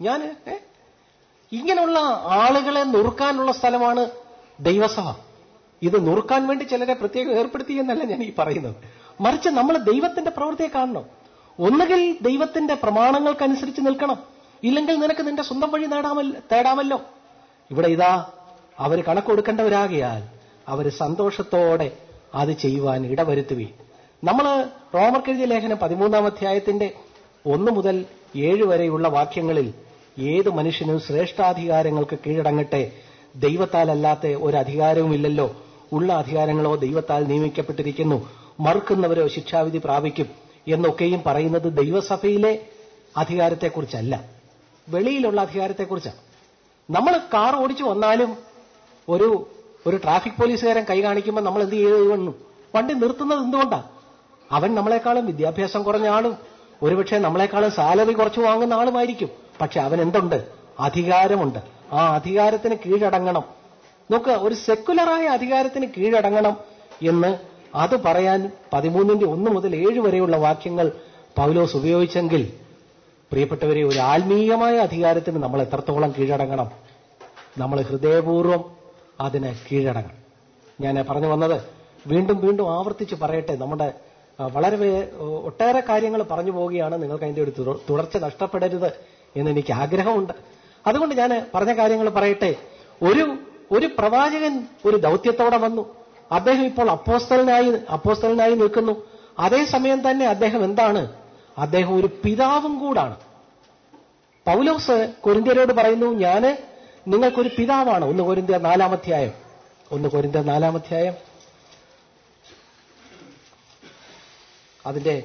[SPEAKER 1] ഇങ്ങനെയുള്ള ആളുകളെ നുറുക്കാനുള്ള സ്ഥലമാണ് ദൈവസഭ. ഇത് നുറുക്കാൻ വേണ്ടി ചിലരെ പ്രത്യേകം ഏർപ്പെടുത്തി എന്നല്ല ഞാൻ ഈ പറയുന്നത്. മറിച്ച് നമ്മൾ ദൈവത്തിന്റെ പ്രവൃത്തിയെ കാണണം. ഒന്നുകിൽ ദൈവത്തിന്റെ പ്രമാണങ്ങൾക്കനുസരിച്ച് നിൽക്കണം, ഇല്ലെങ്കിൽ നിനക്ക് നിന്റെ സ്വന്തം വഴി തേടാമല്ലോ. ഇവിടെ ഇതാ അവർ കണക്ക് കൊടുക്കേണ്ടവരാകിയാൽ അവർ സന്തോഷത്തോടെ അത് ചെയ്യുവാൻ ഇടവരുത്തുവീൻ. നമ്മൾ റോമർക്കെഴുതിയ ലേഖനം 13-ാം അധ്യായത്തിന്റെ 1 മുതൽ 7 വരെയുള്ള വാക്യങ്ങളിൽ ഏത് മനുഷ്യനും ശ്രേഷ്ഠാധികാരങ്ങൾക്ക് കീഴടങ്ങട്ടെ, ദൈവത്താൽ അല്ലാത്ത ഒരു അധികാരവുമില്ലല്ലോ, ഉള്ള അധികാരങ്ങളോ ദൈവത്താൽ നിയമിക്കപ്പെട്ടിരിക്കുന്നു, മറുക്കുന്നവരോ ശിക്ഷാവിധി പ്രാപിക്കും എന്നൊക്കെയും പറയുന്നത് ദൈവസഭയിലെ അധികാരത്തെക്കുറിച്ചല്ല, വെളിയിലുള്ള അധികാരത്തെക്കുറിച്ചാണ്. നമ്മൾ കാർ ഓടിച്ചു വന്നാലും ഒരു ട്രാഫിക് പോലീസുകാരൻ കൈ കാണിക്കുമ്പോൾ നമ്മൾ എന്ത് ചെയ്യുന്നു? വണ്ടി നിർത്തുന്നത് എന്തുകൊണ്ടാണ്? അവൻ നമ്മളെക്കാളും വിദ്യാഭ്യാസം കുറഞ്ഞ ആളും ഒരുപക്ഷെ നമ്മളെക്കാളും സാലറി കുറച്ച് വാങ്ങുന്ന ആളുമായിരിക്കും. പക്ഷെ അവൻ എന്തുണ്ട്? അധികാരമുണ്ട്. ആ അധികാരത്തിന് കീഴടങ്ങണം. നോക്കുക, ഒരു സെക്കുലറായ അധികാരത്തിന് കീഴടങ്ങണം എന്ന് അത് പറയാൻ 13-ന്റെ 1 മുതൽ 7 വരെയുള്ള വാക്യങ്ങൾ പൗലോസ് ഉപയോഗിച്ചെങ്കിൽ, പ്രിയപ്പെട്ടവരെ, ഒരു ആത്മീയമായ അധികാരത്തിന് നമ്മൾ എത്രത്തോളം കീഴടങ്ങണം? നമ്മൾ ഹൃദയപൂർവ്വം അതിന് കീഴടങ്ങണം. ഞാൻ പറഞ്ഞു വന്നത് വീണ്ടും വീണ്ടും ആവർത്തിച്ച് പറയട്ടെ, നമ്മുടെ ഒട്ടേറെ കാര്യങ്ങൾ പറഞ്ഞു പോവുകയാണ്. നിങ്ങൾക്ക് അതിന്റെ ഒരു തുടർച്ച നഷ്ടപ്പെടരുത് എന്നെനിക്ക് ആഗ്രഹമുണ്ട്. അതുകൊണ്ട് ഞാൻ പറഞ്ഞ കാര്യങ്ങൾ പറയട്ടെ. ഒരു പ്രവാചകൻ ഒരു ദൗത്യത്തോടെ വന്നു. അദ്ദേഹം ഇപ്പോൾ അപ്പോസ്തലനായി നിൽക്കുന്നു. അതേസമയം തന്നെ അദ്ദേഹം എന്താണ്? അദ്ദേഹം ഒരു പിതാവും കൂടാണ്. പൗലോസ് കൊരിന്ത്യരോട് പറയുന്നു, ഞാന് നിങ്ങൾക്കൊരു പിതാവാണ്. 1 കൊരിന്ത്യർ 4-ാം അധ്യായം അതിന്റെ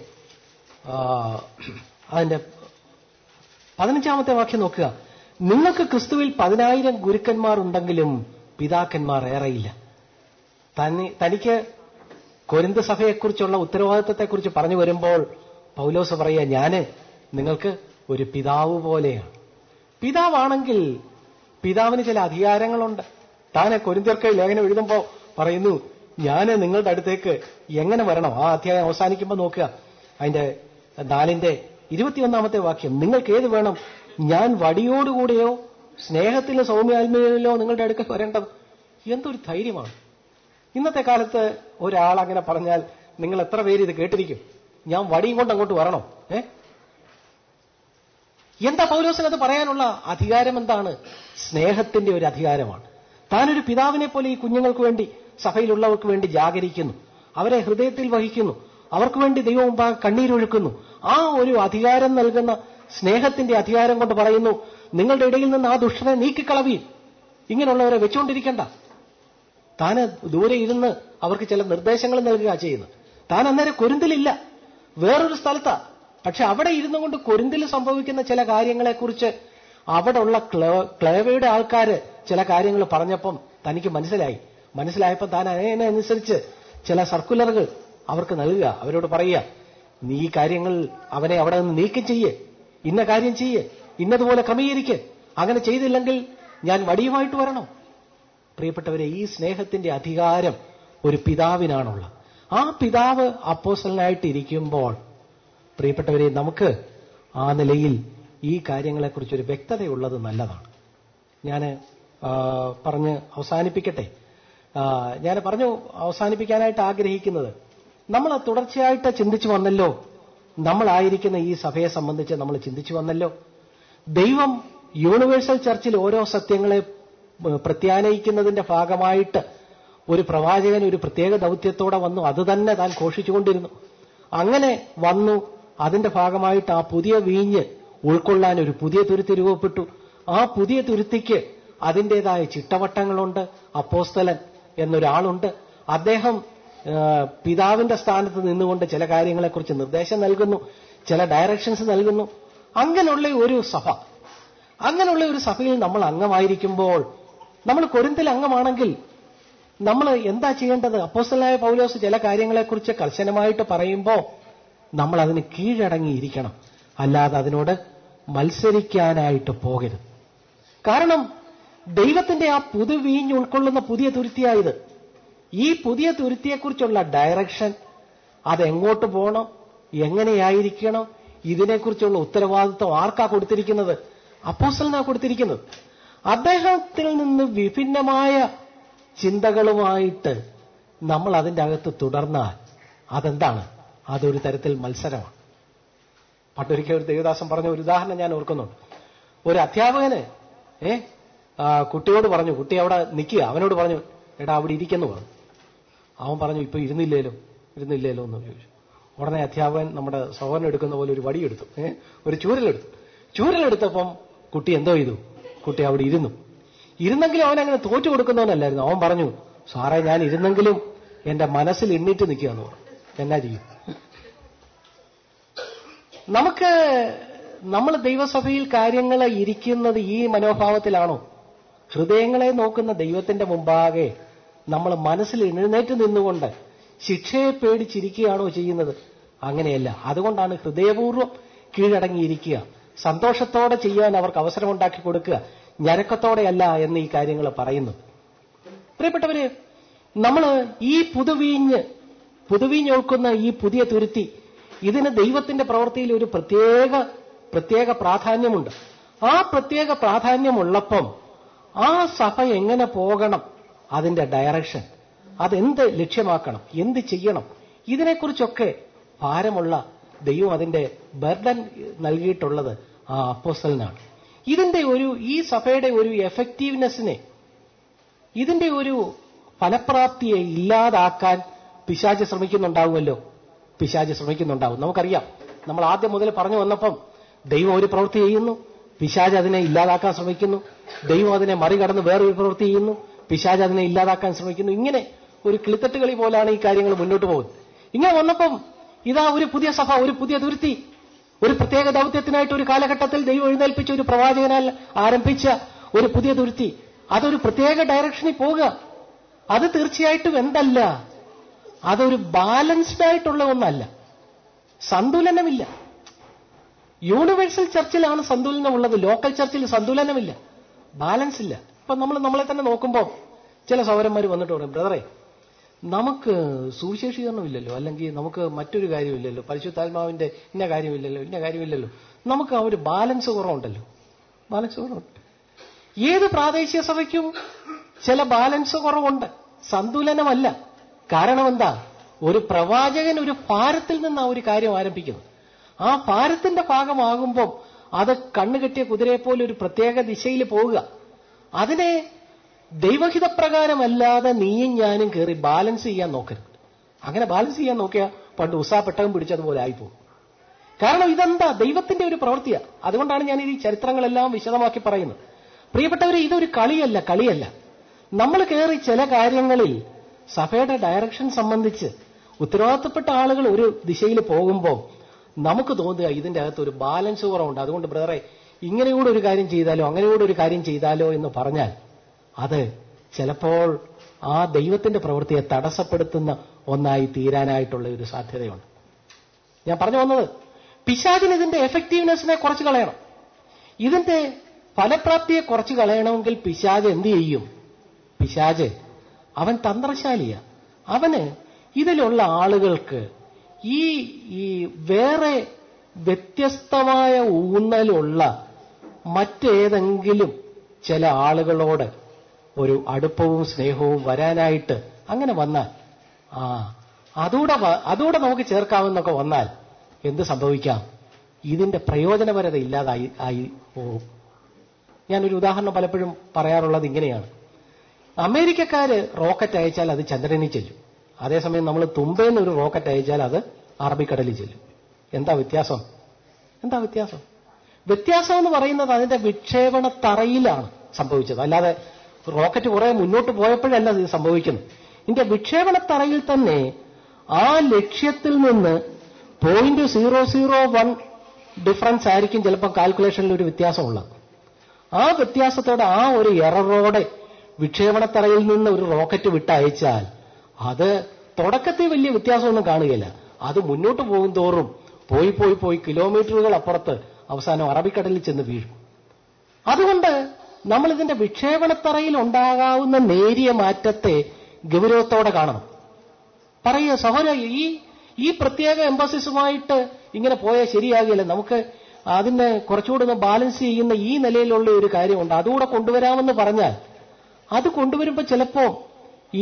[SPEAKER 1] 15-ാമത്തെ വാക്യം നോക്കുക. നിങ്ങൾക്ക് ക്രിസ്തുവിൽ 10,000 ഗുരുക്കന്മാർ ഉണ്ടെങ്കിലും പിതാക്കന്മാർ ഏറെയില്ല. തനിക്ക് കൊരിന്ത് സഭയെക്കുറിച്ചുള്ള ഉത്തരവാദിത്വത്തെക്കുറിച്ച് പറഞ്ഞു വരുമ്പോൾ പൗലോസ് പറയുക, ഞാന് നിങ്ങൾക്ക് ഒരു പിതാവ് പോലെയാണ്. പിതാവാണെങ്കിൽ പിതാവിന് ചില അധികാരങ്ങളുണ്ട്. താനെ കൊരിന്ത്യർക്ക് ലേഖനം എഴുതുമ്പോൾ പറയുന്നു, ഞാന് നിങ്ങളുടെ അടുത്തേക്ക് എങ്ങനെ വരണം? ആ അധ്യായം അവസാനിക്കുമ്പോൾ നോക്കുക, അതിന്റെ 4-ന്റെ 21-ാമത്തെ വാക്യം, നിങ്ങൾക്ക് ഏത് വേണം? ഞാൻ വടിയോടുകൂടെയോ സ്നേഹത്തിലോ സൗമ്യാത്മയിലോ നിങ്ങളുടെ അടുക്കൽ വരേണ്ടത്? എന്തൊരു ധൈര്യമാണ്! ഇന്നത്തെ കാലത്ത് ഒരാൾ അങ്ങനെ പറഞ്ഞാൽ നിങ്ങൾ എത്ര പേര് ഇത് കേട്ടിരിക്കും? ഞാൻ വടിയും കൊണ്ട് അങ്ങോട്ട് വരണോ? എന്താ പൗലോസിനത് പറയാനുള്ള അധികാരം? എന്താണ്? സ്നേഹത്തിന്റെ ഒരു അധികാരമാണ്. താനൊരു പിതാവിനെ പോലെ ഈ കുഞ്ഞുങ്ങൾക്ക് വേണ്ടി, സഭയിലുള്ളവർക്ക് വേണ്ടി ജാഗരിക്കുന്നു, അവരെ ഹൃദയത്തിൽ വഹിക്കുന്നു, അവർക്ക് വേണ്ടി ദൈവം മുമ്പാകെ കണ്ണീരൊഴുക്കുന്നു. ആ ഒരു അധികാരം നൽകുന്ന സ്നേഹത്തിന്റെ അധികാരം കൊണ്ട് പറയുന്നു, നിങ്ങളുടെ ഇടയിൽ നിന്ന് ആ ദുഷ്ടനെ നീക്കിക്കളവീൻ. ഇങ്ങനെയുള്ളവരെ വെച്ചുകൊണ്ടിരിക്കണ്ട. താന് ദൂരെ ഇരുന്ന് അവർക്ക് ചില നിർദ്ദേശങ്ങൾ നൽകുക ചെയ്യുന്നത്. താൻ അന്നേരം കൊരിന്തിലില്ല, വേറൊരു സ്ഥലത്താ. പക്ഷെ അവിടെ ഇരുന്നു കൊണ്ട് കൊരിന്തിൽ സംഭവിക്കുന്ന ചില കാര്യങ്ങളെക്കുറിച്ച് അവിടെ ഉള്ള ക്ലേവയുടെ ആൾക്കാര് ചില കാര്യങ്ങൾ പറഞ്ഞപ്പം തനിക്ക് മനസ്സിലായപ്പോൾ താൻ അതിനനുസരിച്ച് ചില സർക്കുലറുകൾ അവർക്ക് നൽകുക, അവരോട് പറയുക, നീ ഈ കാര്യങ്ങൾ അവനെ അവിടെ നിന്ന് നീക്കം ചെയ്യേ, ഇന്ന കാര്യം ചെയ്യേ, ഇന്നതുപോലെ ക്രമീകരിക്ക്, അങ്ങനെ ചെയ്തില്ലെങ്കിൽ ഞാൻ വടിയുമായിട്ട് വരണം. പ്രിയപ്പെട്ടവരെ, ഈ സ്നേഹത്തിന്റെ അധികാരം ഒരു പിതാവിനാണുള്ളത്. ആ പിതാവ് അപ്പോസ്തലനായിട്ടിരിക്കുമ്പോൾ പ്രിയപ്പെട്ടവരെ, നമുക്ക് ആ നിലയിൽ ഈ കാര്യങ്ങളെക്കുറിച്ചൊരു വ്യക്തതയുള്ളത് നല്ലതാണ്. ഞാൻ പറഞ്ഞ് അവസാനിപ്പിക്കട്ടെ. ഞാൻ അവസാനിപ്പിക്കാനായിട്ട് ആഗ്രഹിക്കുന്നത്, നമ്മൾ തുടർച്ചയായിട്ട് ചിന്തിച്ചു വന്നല്ലോ, നമ്മളായിരിക്കുന്ന ഈ സഭയെ സംബന്ധിച്ച് നമ്മൾ ചിന്തിച്ചു വന്നല്ലോ, ദൈവം യൂണിവേഴ്സൽ ചർച്ചിൽ ഓരോ സത്യങ്ങളെ പ്രത്യാനയിക്കുന്നതിന്റെ ഭാഗമായിട്ട് ഒരു പ്രവാചകൻ ഒരു പ്രത്യേക ദൗത്യത്തോടെ വന്നു. അത് തന്നെ താൻ ഘോഷിച്ചുകൊണ്ടിരുന്നു. അങ്ങനെ വന്നു. അതിന്റെ ഭാഗമായിട്ട് ആ പുതിയ വീഞ്ഞ് ഉൾക്കൊള്ളാൻ ഒരു പുതിയ തുരുത്തി രൂപപ്പെട്ടു. ആ പുതിയ തുരുത്തിക്ക് അതിൻ്റെതായ ചിട്ടവട്ടങ്ങളുണ്ട്. അപ്പോസ്തലൻ എന്നൊരാളുണ്ട്. അദ്ദേഹം പിതാവിന്റെ സ്ഥാനത്ത് നിന്നുകൊണ്ട് ചില കാര്യങ്ങളെക്കുറിച്ച് നിർദ്ദേശം നൽകുന്നു, ചില ഡയറക്ഷൻസ് നൽകുന്നു. അങ്ങനെയുള്ള ഒരു സഭ, അങ്ങനെയുള്ള ഒരു സഭയിൽ നമ്മൾ അംഗമായിരിക്കുമ്പോൾ, നമ്മൾ കൊരിന്തിൽ അംഗമാണെങ്കിൽ നമ്മൾ എന്താ ചെയ്യേണ്ടത്? അപ്പോസ്തലനായ പൗലോസ് ചില കാര്യങ്ങളെക്കുറിച്ച് കർശനമായിട്ട് പറയുമ്പോൾ നമ്മൾ അതിന് കീഴടങ്ങിയിരിക്കണം. അല്ലാതെ അതിനോട് മത്സരിക്കാനായിട്ട് പോകരുത്. കാരണം ദൈവത്തിന്റെ ആ പുതുവീഞ്ഞ് ഉൾക്കൊള്ളുന്ന പുതിയ തുരുത്തിയായത്. ഈ പുതിയ തുരുത്തിയെക്കുറിച്ചുള്ള ഡയറക്ഷൻ, അതെങ്ങോട്ട് പോകണം, എങ്ങനെയായിരിക്കണം, ഇതിനെക്കുറിച്ചുള്ള ഉത്തരവാദിത്വം ആർക്കാ കൊടുത്തിരിക്കുന്നത്? അപ്പോസ്തലനാ കൊടുത്തിരിക്കുന്നത്. അദ്ദേഹത്തിൽ നിന്ന് വിഭിന്നമായ ചിന്തകളുമായിട്ട് നമ്മൾ അതിൻ്റെ അകത്ത് തുടർന്നാൽ അതെന്താണ്? അതൊരു തരത്തിൽ മത്സരമാണ്. പണ്ടൊരിക്കൽ ഒരു ദേവദാസൻ പറഞ്ഞ ഒരു ഉദാഹരണം ഞാൻ ഓർക്കുന്നുണ്ട്. ഒരു അധ്യാപകന് കുട്ടിയോട് പറഞ്ഞു, കുട്ടി അവിടെ നിൽക്കുക, അവനോട് പറഞ്ഞു, എടാ അവിടെ ഇരിക്കുന്നു പറഞ്ഞു. അവൻ പറഞ്ഞു, ഇപ്പൊ ഇരുന്നില്ലേലോ എന്ന് ചോദിച്ചു. ഉടനെ അധ്യാപകൻ നമ്മുടെ സഹോദരൻ എടുക്കുന്ന പോലെ ഒരു വടിയെടുത്തു, ഒരു ചൂരലെടുത്തപ്പം കുട്ടി എന്തോ ചെയ്തു? കുട്ടി അവിടെ ഇരുന്നെങ്കിലും അവൻ അങ്ങനെ തോറ്റു കൊടുക്കുന്നവനല്ലായിരുന്നു. അവൻ പറഞ്ഞു, സാറേ ഞാൻ ഇരുന്നെങ്കിലും എന്റെ മനസ്സിൽ എണ്ണീറ്റ് നിൽക്കുക എന്ന് പറഞ്ഞു. എന്നാ ചെയ്യും? നമ്മൾ ദൈവസഭയിൽ കാര്യങ്ങൾ ഇരിക്കുന്നത് ഈ മനോഭാവത്തിലാണോ? ഹൃദയങ്ങളെ നോക്കുന്ന ദൈവത്തിന്റെ മുമ്പാകെ നമ്മൾ മനസ്സിൽ എഴുന്നേറ്റ് നിന്നുകൊണ്ട് ശിക്ഷയെ പേടിച്ചിരിക്കുകയാണോ ചെയ്യുന്നത്? അങ്ങനെയല്ല. അതുകൊണ്ടാണ് ഹൃദയപൂർവ്വം കീഴടങ്ങിയിരിക്കുക, സന്തോഷത്തോടെ ചെയ്യാൻ അവർക്ക് അവസരമുണ്ടാക്കി കൊടുക്കുക, ഞരക്കത്തോടെയല്ല എന്ന് ഈ കാര്യങ്ങൾ പറയുന്നു. പ്രിയപ്പെട്ടവര്, നമ്മൾ ഈ പുതുവീഞ്ഞ് ഒഴുക്കുന്ന ഈ പുതിയ തുരുത്തി, ഇതിന് ദൈവത്തിന്റെ പ്രവൃത്തിയിൽ ഒരു പ്രത്യേക പ്രാധാന്യമുണ്ട്. ആ പ്രത്യേക പ്രാധാന്യമുള്ളപ്പം ആ സഭ എങ്ങനെ പോകണം, അതിന്റെ ഡയറക്ഷൻ, അതെന്ത് ലക്ഷ്യമാക്കണം, എന്ത് ചെയ്യണം, ഇതിനെക്കുറിച്ചൊക്കെ ഭാരമുള്ള ദൈവം അതിന്റെ ബർഡൻ നൽകിയിട്ടുള്ളത് ആ അപ്പോസ്തലനാണ്. ഈ സഭയുടെ ഒരു എഫക്റ്റീവ്നെസ്സിനെ, ഇതിന്റെ ഒരു ഫലപ്രാപ്തിയെ ഇല്ലാതാക്കാൻ പിശാച് ശ്രമിക്കുന്നുണ്ടാവുമല്ലോ. നമുക്കറിയാം. നമ്മൾ ആദ്യം മുതൽ പറഞ്ഞു വന്നപ്പം ദൈവം ഒരു പ്രവൃത്തി ചെയ്യുന്നു, പിശാച് അതിനെ ഇല്ലാതാക്കാൻ ശ്രമിക്കുന്നു. ദൈവം അതിനെ മറികടന്ന് വേറൊരു പ്രവൃത്തി ചെയ്യുന്നു, പിശാച് അതിനെ ഇല്ലാതാക്കാൻ ശ്രമിക്കുന്നു. ഇങ്ങനെ ഒരു കിളിത്തട്ട് കളി പോലാണ് ഈ കാര്യങ്ങൾ മുന്നോട്ട് പോകുന്നത്. ഇങ്ങനെ വന്നപ്പം ഇതാ ഒരു പുതിയ സഭ, ഒരു പുതിയ തുരുത്തി, ഒരു പ്രത്യേക ദൗത്യത്തിനായിട്ട് ഒരു കാലഘട്ടത്തിൽ ദൈവം എഴുന്നേൽപ്പിച്ച ഒരു പ്രവാചകനാൽ ആരംഭിച്ച ഒരു പുതിയ തുരുത്തി, അതൊരു പ്രത്യേക ഡയറക്ഷനിൽ പോവുക. അത് തീർച്ചയായിട്ടും എന്തല്ല, അതൊരു ബാലൻസ്ഡ് ആയിട്ടുള്ള ഒന്നല്ല. സന്തുലനമില്ല. യൂണിവേഴ്സൽ ചർച്ചിലാണ് സന്തുലനമുള്ളത്, ലോക്കൽ ചർച്ചിൽ സന്തുലനമില്ല, ബാലൻസ് ഇല്ല. ഇപ്പൊ നമ്മളെ തന്നെ നോക്കുമ്പോൾ ചില സഹോദരന്മാർ വന്നിട്ട് പറയും, ബ്രദറെ നമുക്ക് സുവിശേഷീകരണമില്ലല്ലോ, അല്ലെങ്കിൽ നമുക്ക് മറ്റൊരു കാര്യമില്ലല്ലോ, പരിശുദ്ധാത്മാവിന്റെ ഇന്ന കാര്യമില്ലല്ലോ, നമുക്ക് ആ ഒരു ബാലൻസ് കുറവുണ്ടല്ലോ. ഏത് പ്രാദേശിക സഭയ്ക്കും ചില ബാലൻസ് കുറവുണ്ട്, സന്തുലനമല്ല. കാരണം എന്താ? ഒരു പ്രവാചകൻ ഒരു ഭാരത്തിൽ നിന്ന് ആ ഒരു കാര്യം ആരംഭിക്കുന്നു. ആ ഭാരത്തിന്റെ ഭാഗമാകുമ്പോൾ അത് കണ്ണുകെട്ടിയ കുതിരയെപ്പോലെ ഒരു പ്രത്യേക ദിശയിൽ പോവുക. അതിനെ ദൈവഹിതപ്രകാരമല്ലാതെ നീയും ഞാനും കയറി ബാലൻസ് ചെയ്യാൻ നോക്കരുത്. അങ്ങനെ ബാലൻസ് ചെയ്യാൻ നോക്കിയാൽ പണ്ട് ഉസാപ്പെട്ടകം പിടിച്ചതുപോലെ ആയിപ്പോകും. കാരണം ഇതെന്താ? ദൈവത്തിന്റെ ഒരു പ്രവൃത്തിയാണ്. അതുകൊണ്ടാണ് ഞാൻ ഈ ചരിത്രങ്ങളെല്ലാം വിശദമാക്കി പറയുന്നത്. പ്രിയപ്പെട്ടവരെ, ഇതൊരു കളിയല്ല. നമ്മൾ കയറി ചില കാര്യങ്ങളിൽ സഭയുടെ ഡയറക്ഷൻ സംബന്ധിച്ച് ഉത്തരവാദിത്തപ്പെട്ട ആളുകൾ ഒരു ദിശയിൽ പോകുമ്പോൾ നമുക്ക് തോന്നുക ഇതിന്റെ അകത്ത് ഒരു ബാലൻസ് കുറവുണ്ട്. അതുകൊണ്ട് ബ്രദറെ ഇങ്ങനെയൂടെ ഒരു കാര്യം ചെയ്താലോ അങ്ങനെയൂടെ ഒരു കാര്യം ചെയ്താലോ എന്ന് പറഞ്ഞാൽ അത് ചിലപ്പോൾ ആ ദൈവത്തിന്റെ പ്രവൃത്തിയെ തടസ്സപ്പെടുത്തുന്ന ഒന്നായി തീരാനായിട്ടുള്ള ഒരു സാധ്യതയുണ്ട്. ഞാൻ പറഞ്ഞു വന്നത്, പിശാചിന് ഇതിന്റെ എഫക്റ്റീവ്നെസ്സിനെ കുറച്ച് കളയണം, ഇതിന്റെ ഫലപ്രാപ്തിയെ കുറച്ച് കളയണമെങ്കിൽ പിശാച് എന്ത് ചെയ്യും? പിശാച് അവൻ തന്ത്രശാലിയാ. അവന് ഇതിലുള്ള ആളുകൾക്ക് ഈ വേറെ വ്യത്യസ്തമായ ഊന്നലുള്ള മറ്റേതെങ്കിലും ചില ആളുകളോട് ഒരു അടുപ്പവും സ്നേഹവും വരാനായിട്ട് അങ്ങനെ വന്നാൽ അതോടെ നമുക്ക് ചേർക്കാമെന്നൊക്കെ വന്നാൽ എന്ത് സംഭവിക്കാം? ഇതിന്റെ പ്രയോജനപരത ഇല്ലാതായി പോകും. ഞാനൊരു ഉദാഹരണം പലപ്പോഴും പറയാറുള്ളത് ഇങ്ങനെയാണ്. അമേരിക്കക്കാര് റോക്കറ്റ് അയച്ചാൽ അത് ചന്ദ്രനിൽ ചെല്ലും. അതേസമയം നമ്മൾ തുമ്പേന്ന് ഒരു റോക്കറ്റ് അയച്ചാൽ അത് അറബിക്കടലിൽ ചെല്ലും. എന്താ വ്യത്യാസം? വ്യത്യാസം എന്ന് പറയുന്നത് അതിന്റെ വിക്ഷേപണ തറയിലാണ് സംഭവിച്ചത്. അല്ലാതെ റോക്കറ്റ് കുറെ മുന്നോട്ട് പോയപ്പോഴല്ല ഇത് സംഭവിക്കുന്നത്. ഇതിന്റെ വിക്ഷേപണ തറയിൽ തന്നെ ആ ലക്ഷ്യത്തിൽ നിന്ന് 0.001 ഡിഫറൻസ് ആയിരിക്കും ചിലപ്പോൾ കാൽക്കുലേഷനിൽ ഒരു വ്യത്യാസമുള്ളത്. ആ വ്യത്യാസത്തോടെ ആ ഒരു എററോടെ വിക്ഷേപണത്തറയിൽ നിന്ന് ഒരു റോക്കറ്റ് വിട്ടയച്ചാൽ അത് തുടക്കത്തിൽ വലിയ വ്യത്യാസമൊന്നും കാണുകയില്ല. അത് മുന്നോട്ട് പോകും തോറും പോയി കിലോമീറ്ററുകൾ അപ്പുറത്ത് അവസാനം അറബിക്കടലിൽ ചെന്ന് വീഴും. അതുകൊണ്ട് നമ്മൾ ഇതിന്റെ വിക്ഷേപണത്തറയിൽ ഉണ്ടാകാവുന്ന നേരിയ മാറ്റത്തെ ഗൗരവത്തോടെ കാണണം. പറയുക സഹോദര, ഈ പ്രത്യേക എംബസിസുമായിട്ട് ഇങ്ങനെ പോയാൽ ശരിയാകില്ല. നമുക്ക് അതിനെ കുറച്ചുകൂടെ ഒന്ന് ബാലൻസ് ചെയ്യുന്ന ഈ നിലയിലുള്ള ഒരു കാര്യമുണ്ട്, അതുകൂടെ കൊണ്ടുവരാമെന്ന് പറഞ്ഞാൽ അത് കൊണ്ടുവരുമ്പോൾ ചിലപ്പോ ഈ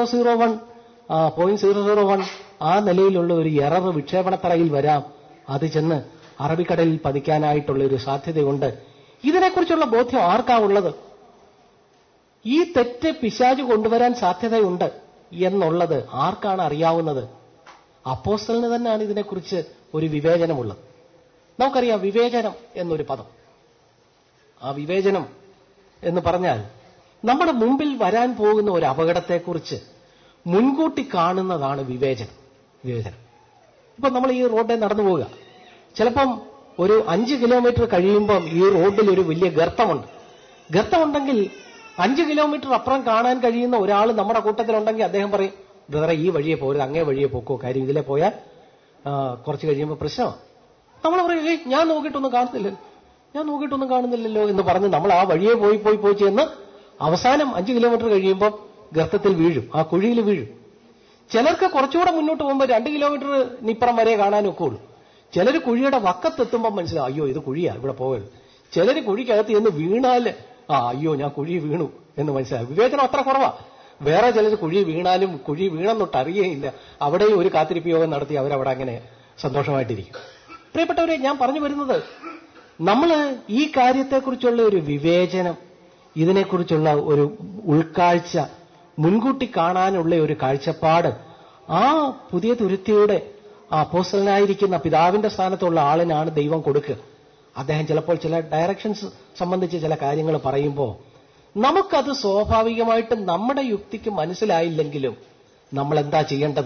[SPEAKER 1] 0.001 ആ നിലയിലുള്ള ഒരു എറർ വിക്ഷേപണത്തറയിൽ വരാം. അത് ചെന്ന് അറബിക്കടലിൽ പതിക്കാനായിട്ടുള്ള ഒരു സാധ്യതയുണ്ട്. ഇതിനെക്കുറിച്ചുള്ള ബോധ്യം ആർക്കാ ഉള്ളത്? ഈ തെറ്റ് പിശാച് കൊണ്ടുവരാൻ സാധ്യതയുണ്ട് എന്നുള്ളത് ആർക്കാണ് അറിയാവുന്നത്? അപ്പോസ്തലന് തന്നെയാണ് ഇതിനെക്കുറിച്ച് ഒരു വിവേചനമുള്ളത്. നമുക്കറിയാം വിവേചനം എന്നൊരു പദം. ആ വിവേചനം എന്ന് പറഞ്ഞാൽ നമ്മുടെ മുമ്പിൽ വരാൻ പോകുന്ന ഒരു അപകടത്തെക്കുറിച്ച് മുൻകൂട്ടി കാണുന്നതാണ് വിവേചനം. ഇപ്പൊ നമ്മൾ ഈ റോഡിൽ നടന്നു പോവുക, ചിലപ്പം ഒരു 5 കിലോമീറ്റർ കഴിയുമ്പം ഈ റോഡിൽ ഒരു വലിയ ഗർത്തമുണ്ടെങ്കിൽ 5 കിലോമീറ്റർ അപ്പുറം കാണാൻ കഴിയുന്ന ഒരാൾ നമ്മുടെ കൂട്ടത്തിലുണ്ടെങ്കിൽ അദ്ദേഹം പറയും, ബ്രദറെ ഈ വഴിയെ പോകരുത്, അങ്ങേ വഴിയെ പോക്കോ, കാര്യം ഇതിലെ പോയാൽ കുറച്ച് കഴിയുമ്പോൾ പ്രശ്നമാണ്. നമ്മൾ പറയും ഞാൻ നോക്കിയിട്ടൊന്നും കാണുന്നില്ലല്ലോ എന്ന് പറഞ്ഞ് നമ്മൾ ആ വഴിയെ പോയി ചെന്ന് അവസാനം 5 കിലോമീറ്റർ കഴിയുമ്പോൾ ഗർത്തത്തിൽ വീഴും, ആ കുഴിയിൽ വീഴും. ചിലർക്ക് കുറച്ചുകൂടെ മുന്നോട്ട് പോകുമ്പോൾ 2 കിലോമീറ്റർ ഇപ്പുറം വരെ കാണാനൊക്കെ ഉള്ളൂ. ചിലർ കുഴിയുടെ വക്കത്തെത്തുമ്പോൾ മനസ്സിലാവും, അയ്യോ ഇത് കുഴിയാ, ഇവിടെ പോകരുത്. ചിലർ കുഴിക്കകത്ത് ചെന്ന് വീണാൽ അയ്യോ ഞാൻ കുഴി വീണു എന്ന് മനസ്സിലാവും. വിവേചനം അത്ര കുറവാ. വേറെ ചിലർ കുഴി വീണാലും കുഴി വീണെന്നൊട്ട് അറിയുകയില്ല, അവിടെയും ഒരു കാത്തിരിപ്പ് യോഗം നടത്തി അവരവിടെ അങ്ങനെ സന്തോഷമായിട്ടിരിക്കും. പ്രിയപ്പെട്ടവരെ, ഞാൻ പറഞ്ഞു വരുന്നത് നമ്മൾ ഈ കാര്യത്തെക്കുറിച്ചുള്ള ഒരു വിവേചനം, ഇതിനെക്കുറിച്ചുള്ള ഒരു ഉൾക്കാഴ്ച, മുൻകൂട്ടി കാണാനുള്ള ഒരു കാഴ്ചപ്പാട് ആ പുതിയ തുരുത്തിയുടെ അപ്പോസ്തലനായിരിക്കുന്ന പിതാവിന്റെ സ്ഥാനത്തുള്ള ആളിനാണ് ദൈവം കൊടുക്കുക. അദ്ദേഹം ചിലപ്പോൾ ചില ഡയറക്ഷൻസ് സംബന്ധിച്ച് ചില കാര്യങ്ങൾ പറയുമ്പോൾ നമുക്കത് സ്വാഭാവികമായിട്ട് നമ്മുടെ യുക്തിക്ക് മനസ്സിലായില്ലെങ്കിലും നമ്മൾ എന്താ ചെയ്യേണ്ടത്?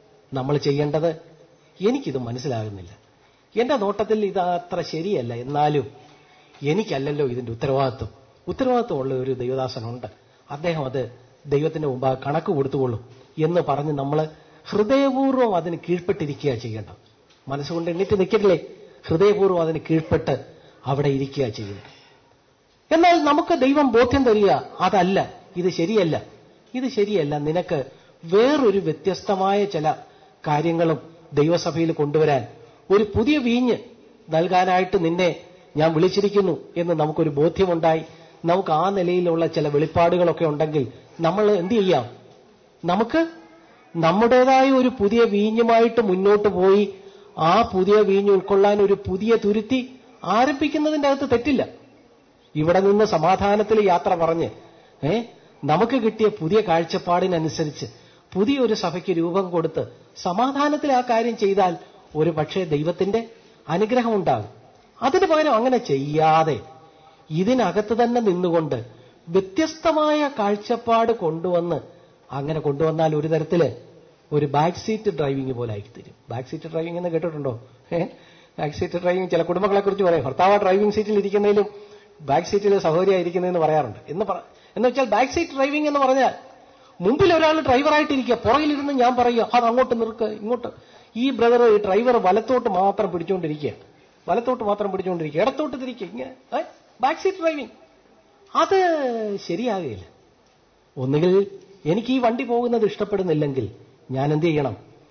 [SPEAKER 1] എനിക്കിത് മനസ്സിലാകുന്നില്ല, എന്റെ നോട്ടത്തിൽ ഇത് അത്ര ശരിയല്ല, എന്നാലും എനിക്കല്ലല്ലോ ഇതിന്റെ ഉത്തരവാദിത്വമുള്ള ഒരു ദൈവദാസനുണ്ട്, അദ്ദേഹം അത് ദൈവത്തിന്റെ മുമ്പാകെ കണക്ക് കൊടുത്തുകൊള്ളും എന്ന് പറഞ്ഞ് നമ്മൾ ഹൃദയപൂർവ്വം അതിന് കീഴ്പ്പെട്ടിരിക്കുക ചെയ്യേണ്ടത്. മനസ്സുകൊണ്ട് എണ്ണീറ്റ് നിൽക്കില്ലേ? ഹൃദയപൂർവ്വം അതിന് കീഴ്പ്പെട്ട് അവിടെ ഇരിക്കുക ചെയ്യേണ്ടത്. എന്നാൽ നമുക്ക് ദൈവം ബോധ്യം തരിക, അതല്ല, ഇത് ശരിയല്ല, നിനക്ക് വേറൊരു വ്യത്യസ്തമായ ചില കാര്യങ്ങളും ദൈവസഭയിൽ കൊണ്ടുവരാൻ, ഒരു പുതിയ വീഞ്ഞ് നൽകാനായിട്ട് നിന്നെ ഞാൻ വിളിച്ചിരിക്കുന്നു എന്ന് നമുക്കൊരു ബോധ്യമുണ്ടായി. നമുക്ക് ആ നിലയിലുള്ള ചില വെളിപ്പാടുകളൊക്കെ ഉണ്ടെങ്കിൽ നമ്മൾ എന്ത് ചെയ്യാം? നമുക്ക് നമ്മുടേതായ ഒരു പുതിയ വീഞ്ഞുമായിട്ട് മുന്നോട്ട് പോയി ആ പുതിയ വീഞ്ഞ് ഉൾക്കൊള്ളാൻ ഒരു പുതിയ തുരുത്തി ആരംഭിക്കുന്നതിൻ്റെ അകത്ത് തെറ്റില്ല. ഇവിടെ നിന്ന് സമാധാനത്തിൽ യാത്ര പറഞ്ഞ് നമുക്ക് കിട്ടിയ പുതിയ കാഴ്ചപ്പാടിനനുസരിച്ച് പുതിയൊരു സഭയ്ക്ക് രൂപം കൊടുത്ത് സമാധാനത്തിൽ ആ കാര്യം ചെയ്താൽ ഒരു പക്ഷേ ദൈവത്തിന്റെ അനുഗ്രഹം ഉണ്ടാകും. അതിന് പകരം അങ്ങനെ ചെയ്യാതെ ഇതിനകത്ത് തന്നെ നിന്നുകൊണ്ട് വ്യത്യസ്തമായ കാഴ്ചപ്പാട് കൊണ്ടുവന്നാൽ ഒരു തരത്തില് ഒരു ബാക്ക് സീറ്റ് ഡ്രൈവിംഗ് പോലെ ആയിത്തരും. ബാക്ക് സീറ്റ് ഡ്രൈവിംഗ് എന്ന് കേട്ടിട്ടുണ്ടോ? ബാക്ക് സീറ്റ് ഡ്രൈവിംഗ് ചില കുടുംബങ്ങളെ കുറിച്ച് പറയും, ഭർത്താവ് ഡ്രൈവിംഗ് സീറ്റിൽ ഇരിക്കുന്നതിലും ബാക്ക് സീറ്റിൽ സഹോദരിയായിരിക്കുന്നതെന്ന് പറയാറുണ്ട്. എന്ന് വെച്ചാൽ ബാക്ക് സീറ്റ് ഡ്രൈവിംഗ് എന്ന് പറഞ്ഞാൽ മുമ്പിൽ ഒരാൾ ഡ്രൈവറായിട്ടിരിക്കുക, പുറകിലിരുന്ന് ഞാൻ പറയുക അത് അങ്ങോട്ട് നിൽക്കുക, ഇങ്ങോട്ട്. ഈ ബ്രദർ ഡ്രൈവർ വലത്തോട്ട് മാത്രം പിടിച്ചുകൊണ്ടിരിക്കുക, ഇടത്തോട്ട് തിരിക്കുക, ഇങ്ങനെ ബാക്ക് സീറ്റ് ഡ്രൈവിംഗ്. അത് ശരിയാകുകയില്ല. ഒന്നുകിൽ എനിക്ക് ഈ വണ്ടി പോകുന്നത് ഇഷ്ടപ്പെടുന്നില്ലെങ്കിൽ ഞാൻ എന്ത് ചെയ്യണം?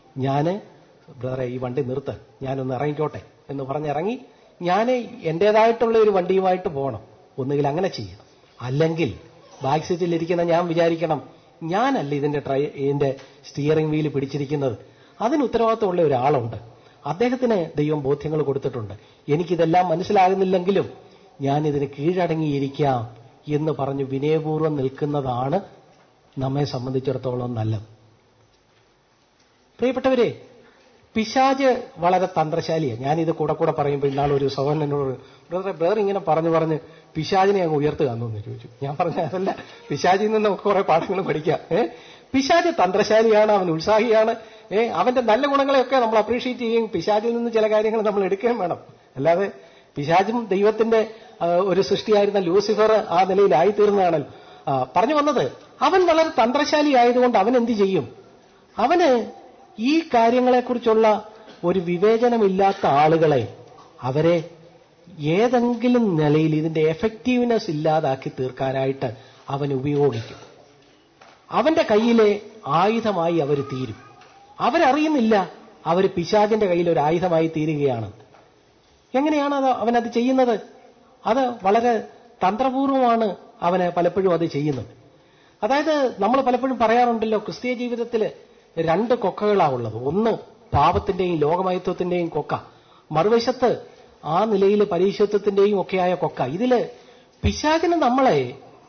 [SPEAKER 1] ബ്രദറെ ഈ വണ്ടി നിർത്ത്, ഞാനൊന്ന് ഇറങ്ങിക്കോട്ടെ എന്ന് പറഞ്ഞിറങ്ങി ഞാൻ എന്റേതായിട്ടുള്ള ഒരു വണ്ടിയുമായിട്ട് പോകണം. ഒന്നുകിൽ അങ്ങനെ ചെയ്യണം, അല്ലെങ്കിൽ ബാക്ക് സീറ്റിലിരിക്കുന്ന ഞാൻ വിചാരിക്കണം ഞാനല്ല ഇതിന്റെ സ്റ്റിയറിംഗ് വീല് പിടിച്ചിരിക്കുന്നത്, അതിന് ഉത്തരവാദിത്തമുള്ള ഒരാളുണ്ട്, അദ്ദേഹത്തിന് ദൈവം ബോധ്യങ്ങൾ കൊടുത്തിട്ടുണ്ട്, എനിക്കിതെല്ലാം മനസ്സിലാകുന്നില്ലെങ്കിലും ഞാനിതിന് കീഴടങ്ങിയിരിക്കാം എന്ന് പറഞ്ഞ് വിനയപൂർവ്വം നിൽക്കുന്നതാണ് നമ്മെ സംബന്ധിച്ചിടത്തോളം നല്ലത്. പ്രിയപ്പെട്ടവരെ, പിശാച് വളരെ തന്ത്രശാലിയാണ്. ഞാനിത് കൂടെ പറയുമ്പോൾ ഇന്നാളൊരു സഹോദരൻ എന്നോട്, ബ്രദർ ഇങ്ങനെ പറഞ്ഞ് പിശാചിനെ അങ്ങ് ഉയർത്തുക എന്നൊന്ന് ചോദിച്ചു. ഞാൻ പറഞ്ഞ അതല്ല, പിശാചിൽ നിന്ന് നമുക്ക് കുറെ പാഠങ്ങൾ പഠിക്കാം. പിശാച് തന്ത്രശാലിയാണ്, അവൻ ഉത്സാഹിയാണ്. അവന്റെ നല്ല ഗുണങ്ങളെയൊക്കെ നമ്മൾ അപ്രീഷിയേറ്റ് ചെയ്യും. പിശാചിൽ നിന്ന് ചില കാര്യങ്ങൾ നമ്മൾ എടുക്കുകയും വേണം. അല്ലാതെ പിശാചും ദൈവത്തിന്റെ ഒരു സൃഷ്ടിയായിരുന്ന ലൂസിഫർ ആ നിലയിലായിത്തീർന്നതാണല്ലോ. പറഞ്ഞു വന്നത്, അവൻ വളരെ തന്ത്രശാലി ആയതുകൊണ്ട് അവൻ എന്ത് ചെയ്യും? അവന് ഈ കാര്യങ്ങളെക്കുറിച്ചുള്ള ഒരു വിവേചനമില്ലാത്ത ആളുകളെ, അവരെ ഏതെങ്കിലും നിലയിൽ ഇതിന്റെ എഫക്റ്റീവ്നെസ് ഇല്ലാതാക്കി തീർക്കാനായിട്ട് അവൻ ഉപയോഗിക്കും. അവന്റെ കയ്യിലെ ആയുധമായി അവർ തീരും. അവരറിയുന്നില്ല അവർ പിശാചിന്റെ കയ്യിൽ ഒരു ആയുധമായി തീരുകയാണ്. എങ്ങനെയാണ് അവനത് ചെയ്യുന്നത്? അത് വളരെ തന്ത്രപൂർവമാണ് അവന് പലപ്പോഴും അത് ചെയ്യുന്നത്. അതായത് നമ്മൾ പലപ്പോഴും പറയാറുണ്ടല്ലോ, ക്രിസ്തീയ ജീവിതത്തിൽ 2 കൊക്കകളാണുള്ളത്. ഒന്ന് പാപത്തിന്റെയും ലോകമയത്വത്തിന്റെയും കൊക്ക, മറുവശത്ത് ആ നിലയിൽ പരീശത്വത്തിന്റെയും ഒക്കെയായ കൊക്ക. ഇതില് പിശാചിന് നമ്മളെ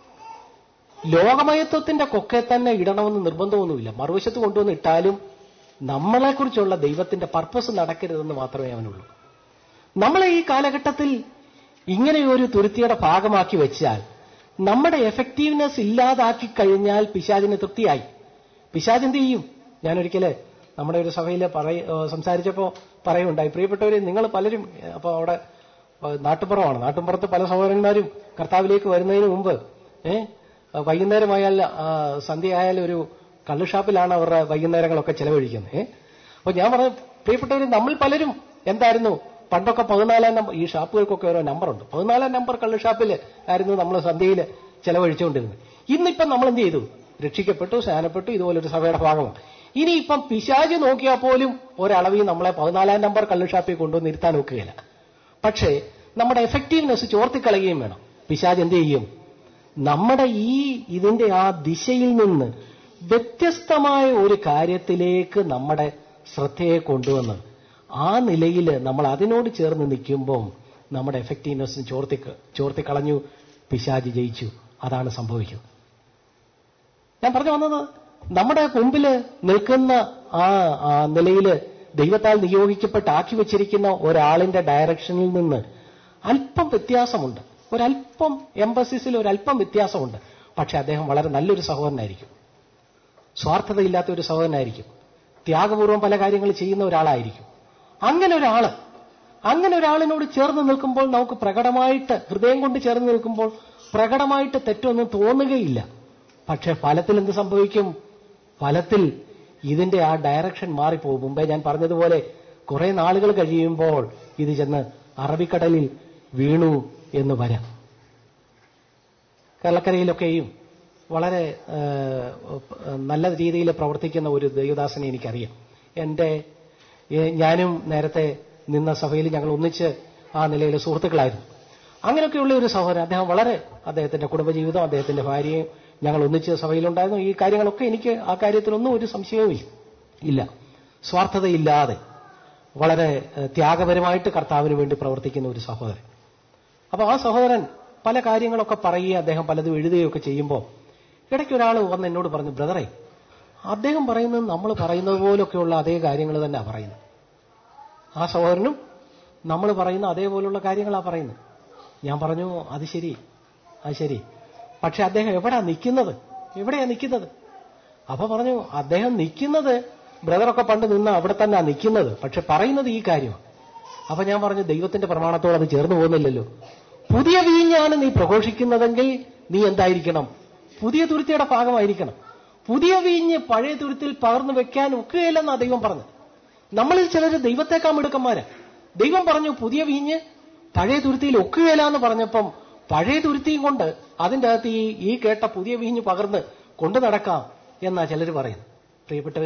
[SPEAKER 1] ലോകമയത്വത്തിന്റെ കൊക്കെ തന്നെ ഇടണമെന്ന് നിർബന്ധമൊന്നുമില്ല. മറുവശത്ത് കൊണ്ടുവന്ന് ഇട്ടാലും നമ്മളെക്കുറിച്ചുള്ള ദൈവത്തിന്റെ പർപ്പസ് നടക്കരുതെന്ന് മാത്രമേ അവനുള്ളൂ. നമ്മളെ ഈ കാലഘട്ടത്തിൽ ഇങ്ങനെയൊരു തുരുത്തിയുടെ ഭാഗമാക്കി വെച്ചാൽ, നമ്മുടെ എഫക്റ്റീവ്നെസ് ഇല്ലാതാക്കി കഴിഞ്ഞാൽ പിശാചിന് തൃപ്തിയായി. പിശാച് എന്ത് ചെയ്യും? ഞാനൊരിക്കല് നമ്മുടെ ഒരു സഭയിൽ സംസാരിച്ചപ്പോ പറയുണ്ടായി, പ്രിയപ്പെട്ടവരെ, നിങ്ങൾ പലരും അപ്പൊ അവിടെ നാട്ടുപുറമാണ്, നാട്ടുപുറത്ത് പല സഹോദരന്മാരും കർത്താവിലേക്ക് വരുന്നതിന് മുമ്പ് വൈകുന്നേരമായാൽ സന്ധ്യയായാലും ഒരു കള്ളുഷാപ്പിലാണ് അവരുടെ വൈകുന്നേരങ്ങളൊക്കെ ചെലവഴിക്കുന്നത്. അപ്പൊ ഞാൻ പറഞ്ഞു, പ്രിയപ്പെട്ടവരെ, നമ്മൾ പലരും എന്തായിരുന്നു പണ്ടൊക്കെ 14-ാം നമ്പർ, ഈ ഷാപ്പുകൾക്കൊക്കെ ഓരോ നമ്പറുണ്ട്, 14-ാം നമ്പർ കള്ളുഷാപ്പിൽ ആയിരുന്നു നമ്മൾ സന്ധ്യയിൽ ചെലവഴിച്ചുകൊണ്ടിരുന്നത്. ഇന്നിപ്പം നമ്മൾ എന്ത് ചെയ്തു? രക്ഷിക്കപ്പെട്ടു, സ്നാനപ്പെട്ടു, ഇതുപോലൊരു സഭയുടെ ഭാഗമാണ്. ഇനിയിപ്പം പിശാച് നോക്കിയാൽ പോലും ഒരളവിൽ നമ്മളെ 14-ാം നമ്പർ കള്ളുഷാപ്പിൽ കൊണ്ടുവന്ന് ഇരുത്താൻ നോക്കുകയില്ല. പക്ഷേ നമ്മുടെ എഫക്റ്റീവ്നെസ് ചോർത്തിക്കളയുകയും വേണം. പിശാച് എന്ത് ചെയ്യും? നമ്മുടെ ഇതിന്റെ ആ ദിശയിൽ നിന്ന് വ്യത്യസ്തമായ ഒരു കാര്യത്തിലേക്ക് നമ്മുടെ ശ്രദ്ധയെ കൊണ്ടുവന്ന് ആ നിലയിൽ നമ്മൾ അതിനോട് ചേർന്ന് നിൽക്കുമ്പോൾ നമ്മുടെ എഫക്റ്റീവ്നെസ് ചോർത്തിക്കളഞ്ഞു, പിശാച് ജയിച്ചു. അതാണ് സംഭവിക്കുന്നത്. ഞാൻ പറഞ്ഞു വന്നത്, നമ്മുടെ മുമ്പിൽ നിൽക്കുന്ന ആ നിലയിൽ ദൈവത്താൽ നിയോഗിക്കപ്പെട്ട് ആക്കി വെച്ചിരിക്കുന്ന ഒരാളിന്റെ ഡയറക്ഷനിൽ നിന്ന് അല്പം വ്യത്യാസമുണ്ട്, ഒരല്പം എംബസിസിൽ ഒരല്പം വ്യത്യാസമുണ്ട്. പക്ഷെ അദ്ദേഹം വളരെ നല്ലൊരു സഹോദരനായിരിക്കും, സ്വാർത്ഥതയില്ലാത്ത ഒരു സഹോദരനായിരിക്കും, ത്യാഗപൂർവ്വം പല കാര്യങ്ങൾ ചെയ്യുന്ന ഒരാളായിരിക്കും. അങ്ങനെ ഒരാളിനോട് ചേർന്ന് നിൽക്കുമ്പോൾ നമുക്ക് പ്രകടമായിട്ട്, ഹൃദയം കൊണ്ട് ചേർന്ന് നിൽക്കുമ്പോൾ പ്രകടമായിട്ട് തെറ്റൊന്നും തോന്നുകയില്ല. പക്ഷെ ഫലത്തിൽ എന്ത് സംഭവിക്കും? ഫലത്തിൽ ഇതിന്റെ ആ ഡയറക്ഷൻ മാറിപ്പോകും. മുമ്പേ ഞാൻ പറഞ്ഞതുപോലെ കുറെ നാളുകൾ കഴിയുമ്പോൾ ഇത് ചെന്ന് അറബിക്കടലിൽ വീണു എന്ന് വരാം. കേരളക്കരയിലൊക്കെയും വളരെ നല്ല രീതിയിൽ പ്രവർത്തിക്കുന്ന ഒരു ദൈവദാസനെ എനിക്കറിയാം. ഞാനും നേരത്തെ നിന്ന സഭയിൽ ഞങ്ങൾ ഒന്നിച്ച് ആ നിലയിൽ സുഹൃത്തുക്കളായിരുന്നു. അങ്ങനെയൊക്കെയുള്ള ഒരു സഹോദരൻ, അദ്ദേഹത്തിന്റെ കുടുംബജീവിതം, അദ്ദേഹത്തിന്റെ ഭാര്യയും ഞങ്ങൾ ഒന്നിച്ച് സഭയിലുണ്ടായിരുന്നു. ഈ കാര്യങ്ങളൊക്കെ എനിക്ക് ആ കാര്യത്തിലൊന്നും ഒരു സംശയവും ഇല്ല. സ്വാർത്ഥതയില്ലാതെ വളരെ ത്യാഗപരമായിട്ട് കർത്താവിന് വേണ്ടി പ്രവർത്തിക്കുന്ന ഒരു സഹോദരൻ. അപ്പൊ ആ സഹോദരൻ പല കാര്യങ്ങളൊക്കെ പറയുകയും അദ്ദേഹം പലതും എഴുതുകയൊക്കെ ചെയ്യുമ്പോൾ ഇടയ്ക്ക് ഒരാൾ വന്ന് എന്നോട് പറഞ്ഞു, ബ്രദറെ, അദ്ദേഹം പറയുന്നത് നമ്മൾ പറയുന്നത് പോലൊക്കെയുള്ള അതേ കാര്യങ്ങൾ തന്നെ പറയുന്നത്. ആ സഹോദരനും നമ്മൾ പറയുന്ന അതേപോലുള്ള കാര്യങ്ങളാണ് പറയുന്നത്. ഞാൻ പറഞ്ഞു, അത് ശരി. പക്ഷെ അദ്ദേഹം എവിടെയാ നിൽക്കുന്നത്? അപ്പൊ പറഞ്ഞു, അദ്ദേഹം നിൽക്കുന്നത് ബ്രദറൊക്കെ പണ്ട് നിന്ന് അവിടെ തന്നെ നിൽക്കുന്നത്, പക്ഷെ പറയുന്നത് ഈ കാര്യമാണ്. അപ്പൊ ഞാൻ പറഞ്ഞു, ദൈവത്തിന്റെ പ്രമാണത്തോട് അത് ചേർന്ന് പോകുന്നില്ലല്ലോ. പുതിയ വീഞ്ഞാണ് നീ പ്രഘോഷിക്കുന്നതെങ്കിൽ നീ എന്തായിരിക്കണം? പുതിയ തുരുത്തിയുടെ ഭാഗമായിരിക്കണം. പുതിയ വീഞ്ഞ് പഴയ തുരുത്തിൽ പകർന്നു വെക്കാൻ ഒക്കുകയില്ലെന്നാ ദൈവം പറഞ്ഞു. നമ്മളിൽ ചിലർ ദൈവത്തെക്കാൾ മിടുക്കന്മാരാ. ദൈവം പറഞ്ഞു പുതിയ വീഞ്ഞ് പഴയ തുരുത്തിയിൽ ഒക്കുകയില്ല എന്ന് പറഞ്ഞപ്പം പഴയ തുരുത്തിയും കൊണ്ട് അതിൻ്റെ അകത്ത് ഈ കേട്ട പുതിയ വീഞ്ഞ് പകർന്ന് കൊണ്ടു നടക്കാം എന്നാ ചിലർ പറയുന്നത്. പ്രിയപ്പെട്ടവരെ,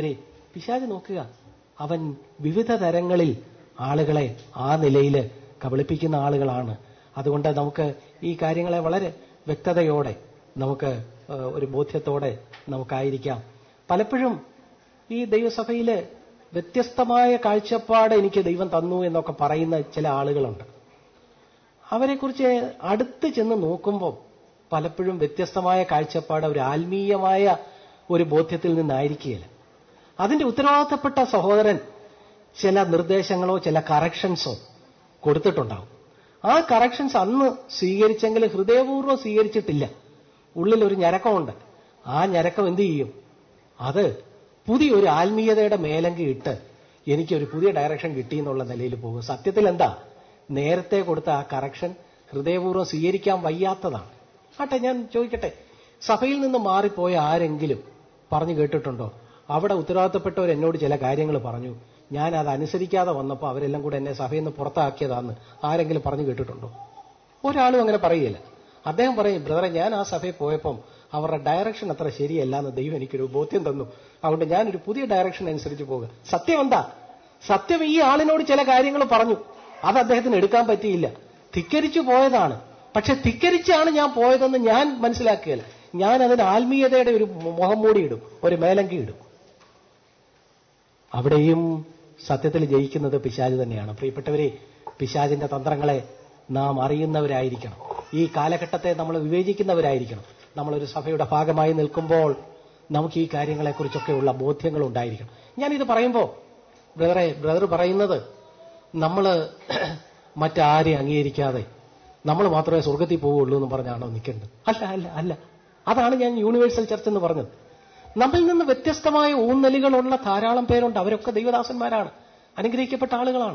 [SPEAKER 1] പിശാച് നോക്കുക, അവൻ വിവിധ തരങ്ങളിൽ ആളുകളെ ആ നിലയിൽ കബളിപ്പിക്കുന്ന ആളുകളാണ്. അതുകൊണ്ട് നമുക്ക് ഈ കാര്യങ്ങളെ വളരെ വ്യക്തതയോടെ നമുക്ക് ഒരു ബോധ്യത്തോടെ നമുക്കായിരിക്കാം. പലപ്പോഴും ഈ ദൈവസഭയില് വ്യത്യസ്തമായ കാഴ്ചപ്പാട് എനിക്ക് ദൈവം തന്നു എന്നൊക്കെ പറയുന്ന ചില ആളുകളുണ്ട്. അവരെക്കുറിച്ച് അടുത്ത് ചെന്ന് നോക്കുമ്പോൾ പലപ്പോഴും വ്യത്യസ്തമായ കാഴ്ചപ്പാട് ഒരു ആത്മീയമായ ഒരു ബോധ്യത്തിൽ നിന്നായിരിക്കുകയില്ല. അതിന്റെ ഉത്തരവാദിത്തപ്പെട്ട സഹോദരൻ ചില നിർദ്ദേശങ്ങളോ ചില കറക്ഷൻസോ കൊടുത്തിട്ടുണ്ടാവും. ആ കറക്ഷൻസ് അന്ന് സ്വീകരിച്ചെങ്കിൽ ഹൃദയപൂർവ്വം സ്വീകരിച്ചിട്ടില്ല. ഉള്ളിൽ ഒരു ഞരക്കമുണ്ട്. ആ ഞരക്കം എന്ത് ചെയ്യും? അത് പുതിയൊരു ആത്മീയതയുടെ മേലങ്കി ഇട്ട് എനിക്കൊരു പുതിയ ഡയറക്ഷൻ കിട്ടി എന്നുള്ള നിലയിൽ പോകും. സത്യത്തിൽ എന്താ, നേരത്തെ കൊടുത്ത ആ കറക്ഷൻ ഹൃദയപൂർവ്വം സ്വീകരിക്കാൻ വയ്യാത്തതാണ്. ആട്ടെ, ഞാൻ ചോദിക്കട്ടെ, സഭയിൽ നിന്ന് മാറിപ്പോയ ആരെങ്കിലും പറഞ്ഞു കേട്ടിട്ടുണ്ടോ? അവിടെ ഉത്തരവാദിത്തപ്പെട്ടവർ എന്നോട് ചില കാര്യങ്ങൾ പറഞ്ഞു, ഞാൻ അത് അനുസരിക്കാതെ വന്നപ്പോൾ അവരെല്ലാം കൂടെ എന്നെ സഭയിൽ നിന്ന് പുറത്താക്കിയതാന്ന് ആരെങ്കിലും പറഞ്ഞു കേട്ടിട്ടുണ്ടോ? ഒരാളും അങ്ങനെ പറയുകയില്ല. അദ്ദേഹം പറയും, ബ്രദറെ, ഞാൻ ആ സഭയിൽ പോയപ്പം അവരുടെ ഡയറക്ഷൻ അത്ര ശരിയല്ല എന്ന് ദൈവം എനിക്കൊരു ബോധ്യം തന്നു, അതുകൊണ്ട് ഞാനൊരു പുതിയ ഡയറക്ഷൻ അനുസരിച്ച് പോകുക. സത്യം എന്താ? സത്യം ഈ ആളിനോട് ചില കാര്യങ്ങൾ പറഞ്ഞു, അത് അദ്ദേഹത്തിന് എടുക്കാൻ പറ്റിയില്ല, ധിക്കരിച്ചു പോയതാണ്. പക്ഷെ ധിക്കരിച്ചാണ് ഞാൻ പോയതെന്ന് ഞാൻ മനസ്സിലാക്കുകയില്ല. ഞാൻ അതിന് ആത്മീയതയുടെ ഒരു മുഖം മൂടിയിടും, ഒരു മേലങ്കി ഇടും. അവിടെയും സത്യത്തിൽ ജയിക്കുന്നത് പിശാച് തന്നെയാണ്. പ്രിയപ്പെട്ടവരെ, പിശാചിന്റെ തന്ത്രങ്ങളെ നാം അറിയുന്നവരായിരിക്കണം. ഈ കാലഘട്ടത്തെ നമ്മൾ വിവേചിക്കുന്നവരായിരിക്കണം. നമ്മളൊരു സഭയുടെ ഭാഗമായി നിൽക്കുമ്പോൾ നമുക്ക് ഈ കാര്യങ്ങളെക്കുറിച്ചൊക്കെയുള്ള ബോധ്യങ്ങൾ ഉണ്ടായിരിക്കണം. ഞാനിത് പറയുമ്പോൾ ബ്രദർ പറയുന്നത് നമ്മൾ മറ്റാരെയും അംഗീകരിക്കാതെ നമ്മൾ മാത്രമേ സ്വർഗത്തിൽ പോവുള്ളൂ എന്ന് പറഞ്ഞാണോ നിൽക്കേണ്ടത്? അല്ല അല്ല അല്ല. അതാണ് ഞാൻ യൂണിവേഴ്സൽ ചർച്ച് എന്ന് പറഞ്ഞത്. നമ്മിൽ നിന്ന് വ്യത്യസ്തമായ ഊന്നലുകളുള്ള ധാരാളം പേരുണ്ട്. അവരൊക്കെ ദൈവദാസന്മാരാണ്, അനുഗ്രഹിക്കപ്പെട്ട ആളുകളാണ്.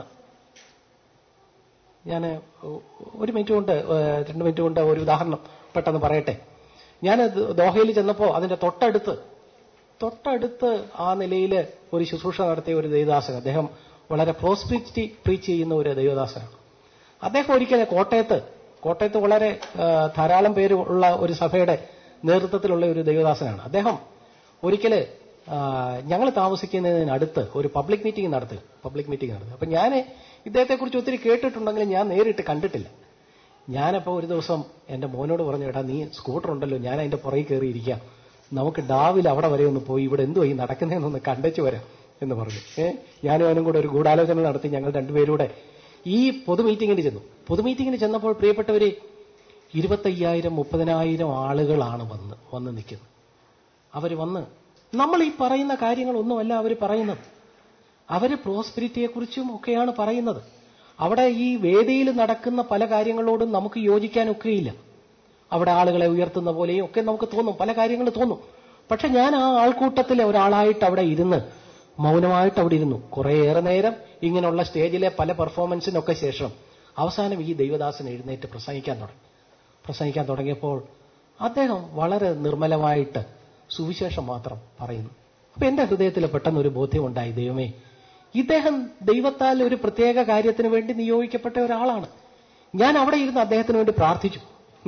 [SPEAKER 1] ഞാൻ 1 മിനിറ്റ് കൊണ്ട് 2 മിനിറ്റ് കൊണ്ട് ഒരു ഉദാഹരണം പെട്ടെന്ന് പറയട്ടെ. ഞാൻ ദോഹയിൽ ചെന്നപ്പോൾ അതിന്റെ തൊട്ടടുത്ത് ആ നിലയിൽ ഒരു ശുശ്രൂഷ നടത്തിയ ഒരു ദൈവദാസൻ, അദ്ദേഹം വളരെ പ്രോസ്പെരിറ്റി പ്രീച്ച് ചെയ്യുന്ന ഒരു ദൈവദാസനാണ്. അദ്ദേഹം ഒരിക്കൽ കോട്ടയത്ത് വളരെ ധാരാളം പേര് ഉള്ള ഒരു സഭയുടെ നേതൃത്വത്തിലുള്ള ഒരു ദൈവദാസനാണ്. അദ്ദേഹം ഒരിക്കല് ഞങ്ങൾ താമസിക്കുന്നതിനടുത്ത് ഒരു പബ്ലിക് മീറ്റിംഗ് നടത്തി. അപ്പൊ ഞാൻ ഇദ്ദേഹത്തെക്കുറിച്ച് ഒത്തിരി കേട്ടിട്ടുണ്ടെങ്കിലും ഞാൻ നേരിട്ട് കണ്ടിട്ടില്ല. ഞാനപ്പോൾ ഒരു ദിവസം എന്റെ മോനോട് പറഞ്ഞു, ഏട്ടാ, നീ സ്കൂട്ടർ ഉണ്ടല്ലോ, ഞാൻ അതിന്റെ പുറകിൽ കയറിയിരിക്കാം, നമുക്ക് ഡാവിൽ അവിടെ വരെ ഒന്ന് പോയി ഇവിടെ എന്തുവാ ഈ നടക്കുന്നതെന്നൊന്ന് കണ്ടേച്ചു വരാം എന്ന് പറഞ്ഞു. ഞാനും അവനും കൂടെ ഒരു ഗൂഢാലോചന നടത്തി ഞങ്ങൾ രണ്ടുപേരൂടെ ഈ പൊതു മീറ്റിങ്ങിന് ചെന്നപ്പോൾ പ്രിയപ്പെട്ടവര് 25,000-30,000 ആളുകളാണ് വന്ന് നിൽക്കുന്നത്. അവര് വന്ന് നമ്മൾ ഈ പറയുന്ന കാര്യങ്ങളൊന്നുമല്ല അവർ പറയുന്നത്. അവര് പ്രോസ്പെരിറ്റിയെക്കുറിച്ചും ഒക്കെയാണ് പറയുന്നത്. അവിടെ ഈ വേദിയിൽ നടക്കുന്ന പല കാര്യങ്ങളോടും നമുക്ക് യോജിക്കാനൊക്കെയില്ല. അവിടെ ആളുകളെ ഉയർത്തുന്ന പോലെയും ഒക്കെ നമുക്ക് തോന്നും, പല കാര്യങ്ങൾ തോന്നും. പക്ഷെ ഞാൻ ആ ആൾക്കൂട്ടത്തിലെ ഒരാളായിട്ട് അവിടെ ഇരുന്ന് മൗനമായിട്ട് അവിടെ ഇരുന്നു. കുറേയേറെ നേരം ഇങ്ങനെയുള്ള സ്റ്റേജിലെ പല പെർഫോമൻസിനൊക്കെ ശേഷം അവസാനം ഈ ദൈവദാസൻ എഴുന്നേറ്റ് പ്രസംഗിക്കാൻ തുടങ്ങിയപ്പോൾ അദ്ദേഹം വളരെ നിർമ്മലമായിട്ട് സുവിശേഷം മാത്രം പറയുന്നു. അപ്പൊ എന്റെ ഹൃദയത്തിൽ പെട്ടെന്നൊരു ബോധ്യമുണ്ടായി, ദൈവമേ, ഇദ്ദേഹം ദൈവത്താൽ ഒരു പ്രത്യേക കാര്യത്തിന് വേണ്ടി നിയോഗിക്കപ്പെട്ട ഒരാളാണ്. ഞാൻ അവിടെ ഇരുന്ന് അദ്ദേഹത്തിന് വേണ്ടി പ്രാർത്ഥിച്ചു.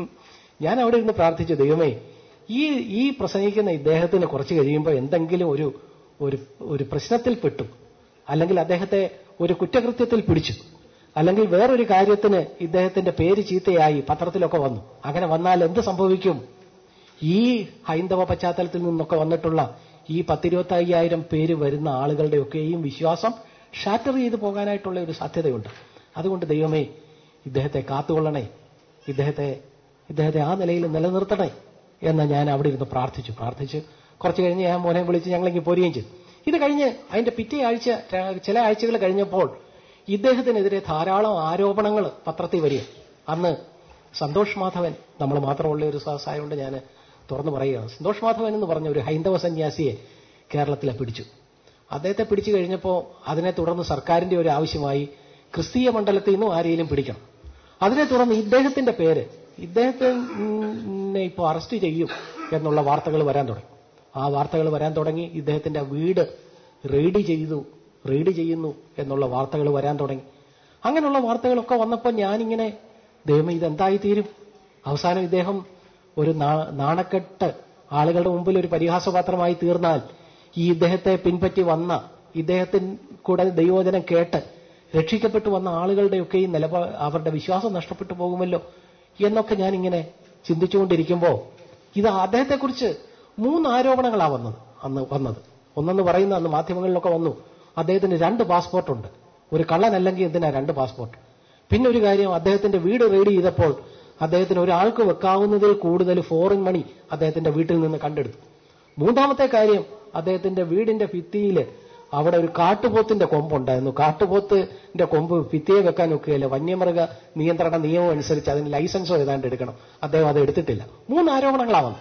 [SPEAKER 1] ദൈവമേ, ഈ പ്രസംഗിക്കുന്ന ഇദ്ദേഹത്തിന് കുറച്ച് കഴിയുമ്പോൾ എന്തെങ്കിലും ഒരു പ്രശ്നത്തിൽ പെട്ടു, അല്ലെങ്കിൽ അദ്ദേഹത്തെ ഒരു കുറ്റകൃത്യത്തിൽ പിടിച്ചു, അല്ലെങ്കിൽ വേറൊരു കാര്യത്തിന് ഇദ്ദേഹത്തിന്റെ പേര് ചീത്തയായി പത്രത്തിലൊക്കെ വന്നു. അങ്ങനെ വന്നാൽ എന്ത് സംഭവിക്കും? ഈ ഹൈന്ദവ പശ്ചാത്തലത്തിൽ നിന്നൊക്കെ വന്നിട്ടുള്ള ഈ 10-25,000 പേര് വരുന്ന ആളുകളുടെയൊക്കെയും വിശ്വാസം ഷാറ്റർ ചെയ്ത് പോകാനായിട്ടുള്ള ഒരു സാധ്യതയുണ്ട്. അതുകൊണ്ട് ദൈവമേ, ഇദ്ദേഹത്തെ കാത്തുകൊള്ളണേ, ഇദ്ദേഹത്തെ ആ നിലയിൽ നിലനിർത്തണേ എന്ന് ഞാൻ അവിടെ ഇരുന്ന് പ്രാർത്ഥിച്ചു. കുറച്ച് കഴിഞ്ഞ് ഞാൻ മോനെ വിളിച്ച് ഞങ്ങളിങ്ങ് പോരുകയും ചെയ്തു. ഇത് കഴിഞ്ഞ് അതിന്റെ പിറ്റേ ആഴ്ച, ചില ആഴ്ചകൾ കഴിഞ്ഞപ്പോൾ ഇദ്ദേഹത്തിനെതിരെ ധാരാളം ആരോപണങ്ങൾ പത്രത്തിൽ വരിക. അന്ന് സന്തോഷ് മാധവൻ, നമ്മൾ മാത്രമുള്ള ഒരു സഹായമുണ്ട്, ഞാൻ തുറന്നു പറയുകയാണ്. സന്തോഷ് മാധവൻ എന്ന് പറഞ്ഞ ഒരു ഹൈന്ദവ സന്യാസിയെ കേരളത്തിലെ പിടിച്ചു. അദ്ദേഹത്തെ പിടിച്ചു കഴിഞ്ഞപ്പോൾ അതിനെ തുടർന്ന് സർക്കാരിന്റെ ഒരു ആവശ്യമായി ക്രിസ്തീയ മണ്ഡലത്തിൽ നിന്നും ആരെയും പിടിക്കണം. അതിനെ തുടർന്ന് ഇദ്ദേഹത്തെ ഇപ്പോൾ അറസ്റ്റ് ചെയ്യും എന്നുള്ള വാർത്തകൾ വരാൻ തുടങ്ങി. ആ വാർത്തകൾ വരാൻ തുടങ്ങി. ഇദ്ദേഹത്തിന്റെ വീട് റെയ്ഡ് ചെയ്യുന്നു എന്നുള്ള വാർത്തകൾ വരാൻ തുടങ്ങി. അങ്ങനെയുള്ള വാർത്തകളൊക്കെ വന്നപ്പോൾ ഞാനിങ്ങനെ, ദൈവമേ, ഇതെന്തായി തീരും? അവസാനം ഇദ്ദേഹം ഒരു നാണക്കെട്ട്, ആളുകളുടെ മുമ്പിൽ ഒരു പരിഹാസപാത്രമായി തീർന്നാൽ ഈ ഇദ്ദേഹത്തെ പിൻപറ്റി വന്ന, ഇദ്ദേഹത്തിന് കൂടെ ദൈവവചനം കേട്ട് രക്ഷിക്കപ്പെട്ടു വന്ന ആളുകളുടെയൊക്കെ ഈ അവരുടെ വിശ്വാസം നഷ്ടപ്പെട്ടു പോകുമല്ലോ എന്നൊക്കെ ഞാനിങ്ങനെ ചിന്തിച്ചുകൊണ്ടിരിക്കുമ്പോൾ ഇത് അദ്ദേഹത്തെക്കുറിച്ച് 3 ആരോപണങ്ങളാണ് വന്നത്. ഒന്നെന്ന് പറയുന്ന അന്ന് മാധ്യമങ്ങളിലൊക്കെ വന്നു, അദ്ദേഹത്തിന് 2 പാസ്പോർട്ടുണ്ട്. ഒരു കള്ളനല്ലെങ്കിൽ എന്തിനാ 2 പാസ്പോർട്ട്? പിന്നെ ഒരു കാര്യം, അദ്ദേഹത്തിന്റെ വീട് റെയ്ഡ് ചെയ്തപ്പോൾ അദ്ദേഹത്തിന് ഒരാൾക്ക് വെക്കാവുന്നതിൽ കൂടുതൽ ഫോറിൻ മണി അദ്ദേഹത്തിന്റെ വീട്ടിൽ നിന്ന് കണ്ടെടുത്തു. 3ാമത്തെ കാര്യം, അദ്ദേഹത്തിന്റെ വീടിന്റെ ഭിത്തിയിൽ അവിടെ ഒരു കാട്ടുപോത്തിന്റെ കൊമ്പുണ്ടായിരുന്നു. കാട്ടുപോത്തിന്റെ കൊമ്പ് ഭിത്തിയെ വെക്കാൻ ഒക്കുകയില്ല, വന്യമൃഗ നിയന്ത്രണ നിയമം അനുസരിച്ച് അതിന് ലൈസൻസോ ഏതാണ്ട് എടുക്കണം. അദ്ദേഹം അത് എടുത്തിട്ടില്ല. 3 ആരോപണങ്ങളാണ്.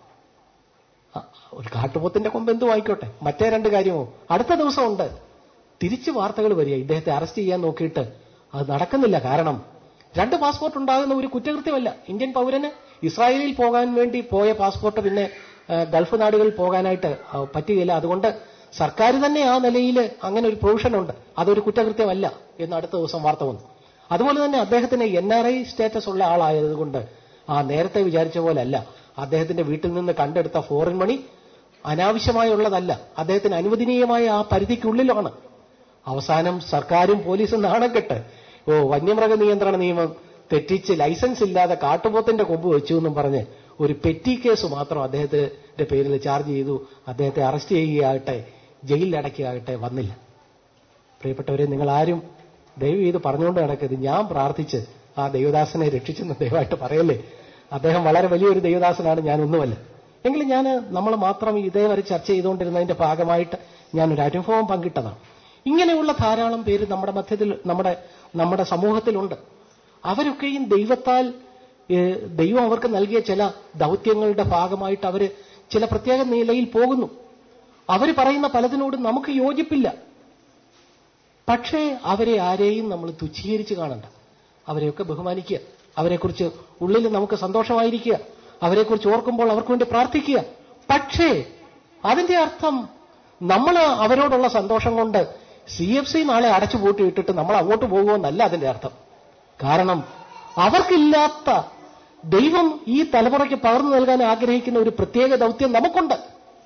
[SPEAKER 1] ഒരു കാട്ടുപോത്തിന്റെ കൊമ്പ് എന്തു ആയിക്കോട്ടെ, മറ്റേ 2 കാര്യമോ? അടുത്ത ദിവസമുണ്ട് തിരിച്ച് വാർത്തകൾ വരിക, ഇദ്ദേഹത്തെ അറസ്റ്റ് ചെയ്യാൻ നോക്കിയിട്ട് അത് നടക്കുന്നില്ല. കാരണം 2 പാസ്പോർട്ട് ഉണ്ടാകുന്ന ഒരു കുറ്റകൃത്യമല്ല. ഇന്ത്യൻ പൗരന് ഇസ്രായേലിൽ പോകാൻ വേണ്ടി പോയ പാസ്പോർട്ട് പിന്നെ ഗൾഫ് നാടുകളിൽ പോകാനായിട്ട് പറ്റുകയില്ല. അതുകൊണ്ട് സർക്കാർ തന്നെ ആ നിലയിൽ അങ്ങനെ ഒരു പ്രൊവിഷനുണ്ട്, അതൊരു കുറ്റകൃത്യമല്ല എന്ന് അടുത്ത ദിവസം വാർത്ത വന്നു. അതുപോലെ തന്നെ അദ്ദേഹത്തിന് NRI സ്റ്റാറ്റസ് ഉള്ള ആളായതുകൊണ്ട് നേരത്തെ വിചാരിച്ച പോലെ അല്ല, അദ്ദേഹത്തിന്റെ വീട്ടിൽ നിന്ന് കണ്ടെടുത്ത ഫോറിൻ മണി അനാവശ്യമായുള്ളതല്ല, അദ്ദേഹത്തിന് അനുവദനീയമായ ആ പരിധിക്കുള്ളിലാണ്. അവസാനം സർക്കാരും പോലീസും നാണം കെട്ട് വന്യമൃഗ നിയന്ത്രണ നിയമം തെറ്റിച്ച് ലൈസൻസ് ഇല്ലാതെ കാട്ടുപോത്തിന്റെ കൊമ്പ് വെച്ചു എന്നും പറഞ്ഞ് ഒരു പെറ്റി കേസ് മാത്രം അദ്ദേഹത്തിന്റെ പേരിൽ ചാർജ് ചെയ്തു. അദ്ദേഹത്തെ അറസ്റ്റ് ചെയ്യുകയാകട്ടെ ജയിലിലടക്കുകയാകട്ടെ വന്നില്ല. പ്രിയപ്പെട്ടവരെ, നിങ്ങൾ ആരും ദയവ് ചെയ്ത് പറഞ്ഞുകൊണ്ട് നടക്കരുത് ഞാൻ പ്രാർത്ഥിച്ച് ആ ദൈവദാസനെ രക്ഷിച്ചെന്ന് ദയവായിട്ട് പറയല്ലേ. അദ്ദേഹം വളരെ വലിയൊരു ദൈവദാസനാണ്, ഞാനൊന്നുമല്ല. എങ്കിലും നമ്മൾ മാത്രം ഇതേവരെ ചർച്ച ചെയ്തുകൊണ്ടിരുന്നതിന്റെ ഭാഗമായിട്ട് ഞാനൊരു അനുഭവം പങ്കിട്ടതാണ്. ഇങ്ങനെയുള്ള ധാരാളം പേര് നമ്മുടെ മധ്യത്തിൽ, നമ്മുടെ സമൂഹത്തിലുണ്ട്. അവരൊക്കെയും ദൈവത്താൽ, ദൈവം അവർക്ക് നൽകിയ ചില ദൗത്യങ്ങളുടെ ഭാഗമായിട്ട് അവർ ചില പ്രത്യേക നിലയിൽ പോകുന്നു. അവർ പറയുന്ന പലതിനോടും നമുക്ക് യോജിപ്പില്ല. പക്ഷേ അവരെ ആരെയും നമ്മൾ തുച്ഛീകരിച്ച് കാണണ്ട. അവരെയൊക്കെ ബഹുമാനിക്കുക, അവരെക്കുറിച്ച് ഉള്ളിൽ നമുക്ക് സന്തോഷമായിരിക്കുക, അവരെക്കുറിച്ച് ഓർക്കുമ്പോൾ അവർക്ക് വേണ്ടി പ്രാർത്ഥിക്കുക. പക്ഷേ അതിന്റെ അർത്ഥം നമ്മൾ അവരോടുള്ള സന്തോഷം കൊണ്ട് CFC നാളെ അടച്ചു പൂട്ടിയിട്ടിട്ട് നമ്മൾ അങ്ങോട്ട് പോകുമെന്നല്ല അതിന്റെ അർത്ഥം. കാരണം അവർക്കില്ലാത്ത ദൈവം ഈ തലമുറയ്ക്ക് പകർന്നു നൽകാൻ ആഗ്രഹിക്കുന്ന ഒരു പ്രത്യേക ദൗത്യം നമുക്കുണ്ട്.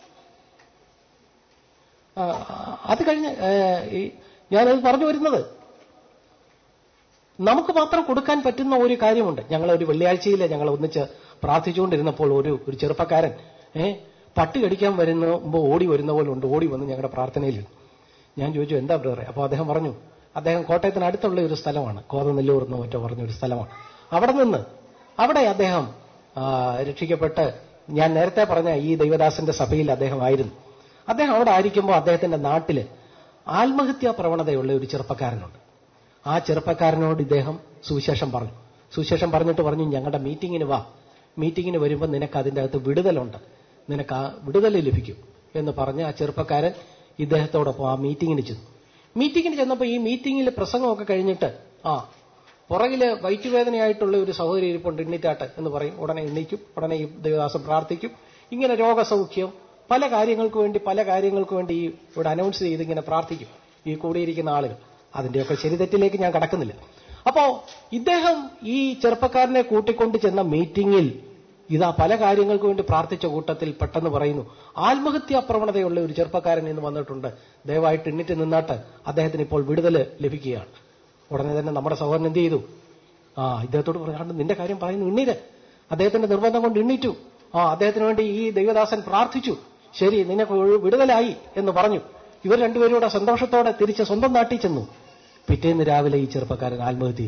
[SPEAKER 1] അത് കഴിഞ്ഞ് ഞാനത് പറഞ്ഞു വരുന്നത്, നമുക്ക് മാത്രം കൊടുക്കാൻ പറ്റുന്ന ഒരു കാര്യമുണ്ട്. ഞങ്ങളൊരു വെള്ളിയാഴ്ചയിൽ ഞങ്ങൾ ഒന്നിച്ച് പ്രാർത്ഥിച്ചുകൊണ്ടിരുന്നപ്പോൾ ഒരു ചെറുപ്പക്കാരൻ പട്ടി കടിക്കാൻ വരുമ്പോൾ ഓടി വരുന്ന പോലെ ഉണ്ട്, ഓടി വന്ന് ഞങ്ങളുടെ പ്രാർത്ഥനയിൽ. ഞാൻ ചോദിച്ചു, എന്താ ബ്രദറെ? അപ്പോൾ അദ്ദേഹം പറഞ്ഞു, അദ്ദേഹം കോട്ടയത്തിന് അടുത്തുള്ള ഒരു സ്ഥലമാണ്, കോതനെല്ലൂർ എന്ന് മറ്റോ പറഞ്ഞൊരു സ്ഥലമാണ്. അവിടെ അദ്ദേഹം രക്ഷിക്കപ്പെട്ട്, ഞാൻ നേരത്തെ പറഞ്ഞ ഈ ദൈവദാസന്റെ സഭയിൽ അദ്ദേഹം ആയിരുന്നു. അദ്ദേഹം അവിടെ ആയിരിക്കുമ്പോൾ അദ്ദേഹത്തിന്റെ നാട്ടില് ആത്മഹത്യാ പ്രവണതയുള്ള ഒരു ചെറുപ്പക്കാരനുണ്ട്. ആ ചെറുപ്പക്കാരനോട് ഇദ്ദേഹം സുവിശേഷം പറഞ്ഞു. സുവിശേഷം പറഞ്ഞിട്ട് പറഞ്ഞു, ഞങ്ങളുടെ മീറ്റിങ്ങിന് വാ, മീറ്റിങ്ങിന് വരുമ്പോൾ നിനക്ക് അതിൻ്റെ അകത്ത് വിടുതലുണ്ട്, നിനക്ക് ആ വിടുതൽ ലഭിക്കും എന്ന് പറഞ്ഞ് ആ ചെറുപ്പക്കാരൻ ഇദ്ദേഹത്തോടൊപ്പം ആ മീറ്റിങ്ങിന് ചെന്നു. മീറ്റിങ്ങിന് ചെന്നപ്പോൾ ഈ മീറ്റിങ്ങിൽ പ്രസംഗമൊക്കെ കഴിഞ്ഞിട്ട് പുറകില് വയറ്റുവേദനയായിട്ടുള്ള ഒരു സഹോദരി ഇരിപ്പുണ്ട്, എണ്ണിറ്റാട്ട് എന്ന് പറയും. ഉടനെ എണ്ണിക്കും, ഉടനെ ഈ ദേവദാസം പ്രാർത്ഥിക്കും. ഇങ്ങനെ രോഗസൗഖ്യം പല കാര്യങ്ങൾക്ക് വേണ്ടി ഇവിടെ അനൗൺസ് ചെയ്ത് ഇങ്ങനെ പ്രാർത്ഥിക്കും ഈ കൂടിയിരിക്കുന്ന ആളുകൾ. അതിന്റെയൊക്കെ ശരിതെറ്റിലേക്ക് ഞാൻ കടക്കുന്നില്ല. അപ്പോ ഇദ്ദേഹം ഈ ചെറുപ്പക്കാരനെ കൂട്ടിക്കൊണ്ട് ചെന്ന മീറ്റിംഗിൽ ഇതാ പല കാര്യങ്ങൾക്ക് വേണ്ടി പ്രാർത്ഥിച്ച കൂട്ടത്തിൽ പെട്ടെന്ന് പറയുന്നു, ആത്മഹത്യാ പ്രവണതയുള്ള ഒരു ചെറുപ്പക്കാരൻ ഇന്ന് വന്നിട്ടുണ്ട്, ദയവായിട്ട് എണ്ണിറ്റ് നിന്നാട്ട് അദ്ദേഹത്തിന് ഇപ്പോൾ വിടുതൽ ലഭിക്കുകയാണ്. ഉടനെ തന്നെ നമ്മുടെ സഹോദരൻ എന്ത് ചെയ്തു? ഇദ്ദേഹത്തോട് പറയാണ്ട് നിന്റെ കാര്യം പറയുന്നു, എണ്ണീര്. അദ്ദേഹത്തിന്റെ നിർബന്ധം കൊണ്ട് എണ്ണീറ്റു. അദ്ദേഹത്തിന് വേണ്ടി ഈ ദൈവദാസൻ പ്രാർത്ഥിച്ചു. ശരി, നിനക്ക് വിടുതലായി എന്ന് പറഞ്ഞു. ഇവർ രണ്ടുപേരും കൂടെ സന്തോഷത്തോടെ തിരിച്ച് സ്വന്തം നാട്ടിൽ ചെന്നു. പിറ്റേന്ന് രാവിലെ ഈ ചെറുപ്പക്കാരൻ ആത്മഹത്യ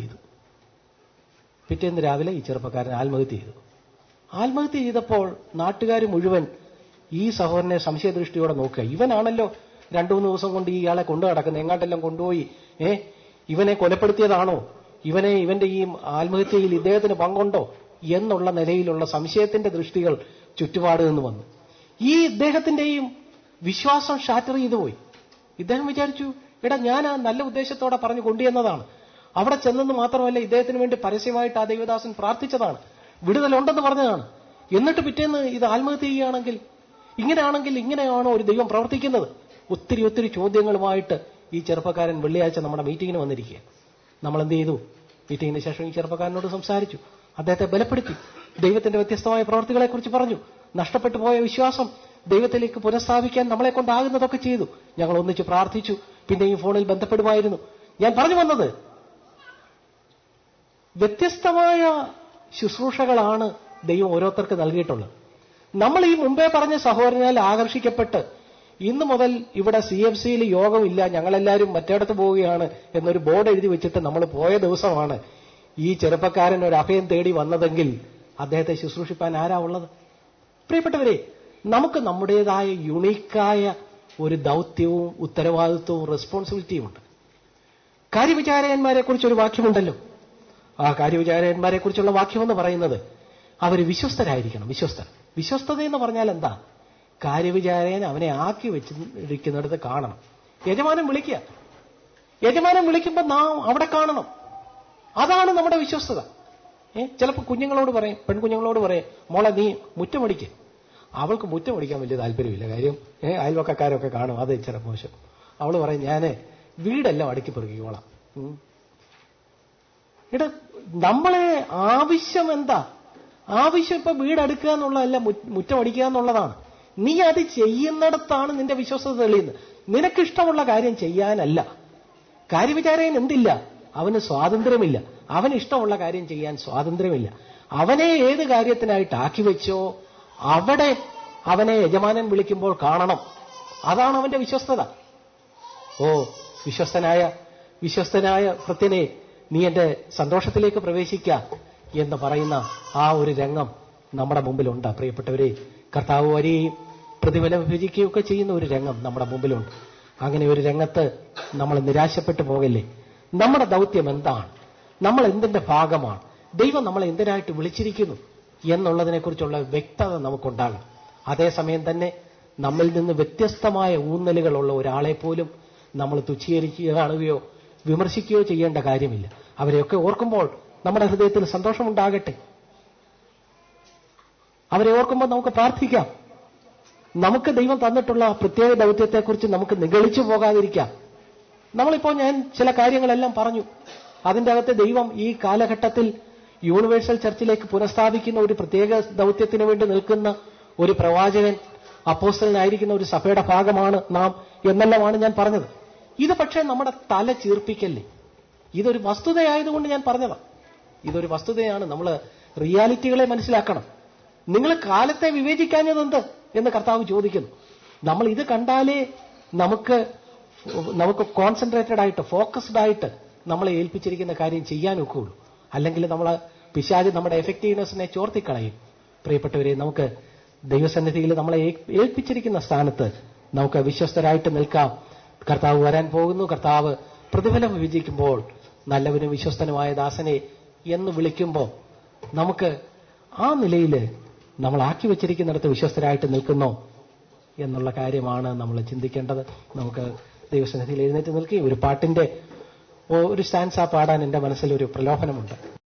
[SPEAKER 1] ചെയ്തു. ആത്മഹത്യ ചെയ്തപ്പോൾ നാട്ടുകാർ മുഴുവൻ ഈ സഹോദരനെ സംശയദൃഷ്ടിയോടെ നോക്കുക. ഇവനാണല്ലോ 2-3 ദിവസം കൊണ്ട് ഇയാളെ കൊണ്ടു നടക്കുന്നത്, എങ്ങാട്ടെല്ലാം കൊണ്ടുപോയി ഇവനെ കൊലപ്പെടുത്തിയതാണോ, ഇവന്റെ ഈ ആത്മഹത്യയിൽ ഇദ്ദേഹത്തിന് പങ്കുണ്ടോ എന്നുള്ള നിലയിലുള്ള സംശയത്തിന്റെ ദൃഷ്ടികൾ ചുറ്റുപാട് നിന്ന് വന്നു. ഈ ഇദ്ദേഹത്തിന്റെയും വിശ്വാസം ഷാറ്റർ ചെയ്തു പോയി. ഇദ്ദേഹം വിചാരിച്ചു, എടാ ഞാൻ ആ നല്ല ഉദ്ദേശത്തോടെ പറഞ്ഞു കൊണ്ടുവന്നതാണ്, അവിടെ ചെന്നെന്ന് മാത്രമല്ല ഇദ്ദേഹത്തിന് വേണ്ടി പരസ്യമായിട്ട് ആ ദൈവദാസൻ പ്രാർത്ഥിച്ചതാണ്, വിടുതലുണ്ടെന്ന് പറഞ്ഞതാണ്. എന്നിട്ട് പിറ്റേന്ന് ഇത് ആത്മഹത്യ ചെയ്യുകയാണെങ്കിൽ, ഇങ്ങനെയാണോ ഒരു ദൈവം പ്രവർത്തിക്കുന്നത്? ഒത്തിരി ചോദ്യങ്ങളുമായിട്ട് ഈ ചെറുപ്പക്കാരൻ വെള്ളിയാഴ്ച നമ്മുടെ മീറ്റിങ്ങിന് വന്നിരിക്കുക. നമ്മൾ എന്ത് ചെയ്തു? മീറ്റിങ്ങിന് ശേഷം ഈ ചെറുപ്പക്കാരനോട് സംസാരിച്ചു, അദ്ദേഹത്തെ ബലപ്പെടുത്തി, ദൈവത്തിന്റെ വ്യത്യസ്തമായ പ്രവൃത്തികളെക്കുറിച്ച് പറഞ്ഞു, നഷ്ടപ്പെട്ടു പോയ വിശ്വാസം ദൈവത്തിലേക്ക് പുനഃസ്ഥാപിക്കാൻ നമ്മളെ കൊണ്ടാകുന്നതൊക്കെ ചെയ്തു. ഞങ്ങൾ ഒന്നിച്ച് പ്രാർത്ഥിച്ചു, പിന്നെയും ഫോണിൽ ബന്ധപ്പെടുമായിരുന്നു. ഞാൻ പറഞ്ഞു വന്നത്, വ്യത്യസ്തമായ ശുശ്രൂഷകളാണ് ദൈവം ഓരോരുത്തർക്ക് നൽകിയിട്ടുള്ളത്. നമ്മൾ ഈ മുമ്പേ പറഞ്ഞ സഹോദരനാൽ ആകർഷിക്കപ്പെട്ട് ഇന്നു മുതൽ ഇവിടെ CFCയിൽ യോഗമില്ല, ഞങ്ങളെല്ലാവരും മറ്റേടത്ത് പോവുകയാണ് എന്നൊരു ബോർഡ് എഴുതി വെച്ചിട്ട് നമ്മൾ പോയ ദിവസമാണ് ഈ ചെറുപ്പക്കാരൻ ഒരു അഭയം തേടി വന്നതെങ്കിൽ അദ്ദേഹത്തെ ശുശ്രൂഷിപ്പാൻ ആരാ ഉള്ളത്? പ്രിയപ്പെട്ടവരെ, നമുക്ക് നമ്മുടേതായ യുണീക്കായ ഒരു ദൗത്യവും ഉത്തരവാദിത്വവും റെസ്പോൺസിബിലിറ്റിയും ഉണ്ട്. കാര്യവിചാരകന്മാരെ കുറിച്ചൊരു വാക്യമുണ്ടല്ലോ. ആ കാര്യവിചാരകന്മാരെ കുറിച്ചുള്ള വാക്യമെന്ന് പറയുന്നത് അവർ വിശ്വസ്തരായിരിക്കണം. വിശ്വസ്തത എന്ന് പറഞ്ഞാൽ എന്താ? കാര്യവിചാരകൻ അവനെ ആക്കി വെച്ചിരിക്കുന്നിടത്ത് കാണണം. യജമാനൻ വിളിക്കുമ്പോൾ നാം അവിടെ കാണണം. അതാണ് നമ്മുടെ വിശ്വസ്തത. ചിലപ്പോൾ കുഞ്ഞുങ്ങളോട് പറയും, പെൺകുഞ്ഞുങ്ങളോട് പറയും, മോളെ നീ മുറ്റമടിക്ക്. അവൾക്ക് മുറ്റമടിക്കാൻ വലിയ താല്പര്യമില്ല. കാര്യം അയൽവക്കക്കാരൊക്കെ കാണും, അത് ഇച്ചിരി മോശം. അവൾ പറയും, ഞാൻ വീടെല്ലാം അടുക്കി പെറുക്കിക്കോളാം. നമ്മളെ ആവശ്യം എന്താ? ആവശ്യം ഇപ്പൊ വീടടുക്കുക എന്നുള്ളതല്ല, മുറ്റമടിക്കുക എന്നുള്ളതാണ്. നീ അത് ചെയ്യുന്നിടത്താണ് നിന്റെ വിശ്വസ്തത തെളിയുന്നത്. നിനക്കിഷ്ടമുള്ള കാര്യം ചെയ്യാനല്ല. കാര്യവിചാരകൻ എന്തില്ല? അവന് സ്വാതന്ത്ര്യമില്ല. അവന് ഇഷ്ടമുള്ള കാര്യം ചെയ്യാൻ സ്വാതന്ത്ര്യമില്ല. അവനെ ഏത് കാര്യത്തിനായിട്ട് ആക്കി വെച്ചോ അവിടെ അവനെ യജമാനൻ വിളിക്കുമ്പോൾ കാണണം. അതാണ് അവന്റെ വിശ്വസ്തത. ഓ വിശ്വസ്തനായ ഭൃത്യനെ, നീ എന്റെ സന്തോഷത്തിലേക്ക് പ്രവേശിക്ക എന്ന് പറയുന്ന ആ ഒരു രംഗം നമ്മുടെ മുമ്പിലുണ്ട്. പ്രിയപ്പെട്ടവരെ, കർത്താവ് വരികയും പ്രതിഫലം വിഭജിക്കുകയൊക്കെ ചെയ്യുന്ന ഒരു രംഗം നമ്മുടെ മുമ്പിലുണ്ട്. അങ്ങനെ ഒരു രംഗത്ത് നമ്മൾ നിരാശപ്പെട്ടു പോകല്ലേ. നമ്മുടെ ദൗത്യം എന്താണ്? നമ്മൾ എന്തിന്റെ ഭാഗമാണ്? ദൈവം നമ്മളെ എന്തിനായിട്ട് വിളിച്ചിരിക്കുന്നു എന്നുള്ളതിനെക്കുറിച്ചുള്ള വ്യക്തത നമുക്കുണ്ടാകണം. അതേസമയം തന്നെ നമ്മിൽ നിന്ന് വ്യത്യസ്തമായ ഊന്നലുകളുള്ള ഒരാളെ പോലും നമ്മൾ തുച്ഛീകരിക്കുകയോ കാണുകയോ വിമർശിക്കുകയോ ചെയ്യേണ്ട കാര്യമില്ല. അവരെയൊക്കെ ഓർക്കുമ്പോൾ നമ്മുടെ ഹൃദയത്തിൽ സന്തോഷമുണ്ടാകട്ടെ. അവരെ ഓർക്കുമ്പോൾ നമുക്ക് പ്രാർത്ഥിക്കാം. നമുക്ക് ദൈവം തന്നിട്ടുള്ള പ്രത്യേക ദൗത്യത്തെക്കുറിച്ച് നമുക്ക് നിഗളിച്ചു പോകാതിരിക്കാം. നമ്മളിപ്പോൾ ഞാൻ ചില കാര്യങ്ങളെല്ലാം പറഞ്ഞു. അതിൻ്റെ അകത്ത് ദൈവം ഈ കാലഘട്ടത്തിൽ യൂണിവേഴ്സൽ ചർച്ചിലേക്ക് പുനഃസ്ഥാപിക്കുന്ന ഒരു പ്രത്യേക ദൗത്യത്തിന് വേണ്ടി നിൽക്കുന്ന ഒരു പ്രവാചകൻ, അപ്പോസ്തലനായിരിക്കുന്ന ഒരു സഭയുടെ ഭാഗമാണ് നാം എന്നെല്ലാമാണ് ഞാൻ പറഞ്ഞത്. ഇത് പക്ഷേ നമ്മുടെ തല ചീർപ്പിക്കല്ലേ. ഇതൊരു വസ്തുതയായതുകൊണ്ട് ഞാൻ പറഞ്ഞതാണ്. ഇതൊരു വസ്തുതയാണ്. നമ്മൾ റിയാലിറ്റികളെ മനസ്സിലാക്കണം. നിങ്ങൾ കാലത്തെ വിവേചിക്കാഞ്ഞതെന്ത് എന്ന് കർത്താവ് ചോദിക്കുന്നു. നമ്മൾ ഇത് കണ്ടാലേ നമുക്ക് കോൺസെൻട്രേറ്റഡ് ആയിട്ട്, ഫോക്കസ്ഡ് ആയിട്ട് നമ്മളെ ഏൽപ്പിച്ചിരിക്കുന്ന കാര്യം ചെയ്യാൻ ഒക്കുള്ളൂ. അല്ലെങ്കിൽ പിശാച് നമ്മുടെ എഫക്റ്റീവ്നെസ്സിനെ ചോർത്തിക്കളയും. പ്രിയപ്പെട്ടവരെ, നമുക്ക് ദൈവസന്നിധിയിൽ നമ്മളെ ഏൽപ്പിച്ചിരിക്കുന്ന സ്ഥാനത്ത് നമുക്ക് വിശ്വസ്തരായിട്ട് നിൽക്കാം. കർത്താവ് വരാൻ പോകുന്നു. കർത്താവ് പ്രതിഫലം വിഭജിക്കുമ്പോൾ നല്ലവനും വിശ്വസ്തനുമായ ദാസനെ എന്ന് വിളിക്കുമ്പോൾ നമുക്ക് ആ നിലയിൽ നമ്മൾ ആക്കി വെച്ചിരിക്കുന്നിടത്ത് വിശ്വസ്തരായിട്ട് നിൽക്കുന്നോ എന്നുള്ള കാര്യമാണ് നമ്മൾ ചിന്തിക്കേണ്ടത്. നമുക്ക് ദൈവസന്നിധിയിൽ എഴുന്നേറ്റ് നിൽക്കുകയും ഒരു പാട്ടിന്റെ ഒരു സ്റ്റാൻസ പാടാൻ എന്റെ മനസ്സിലൊരു പ്രലോഭനമുണ്ട്.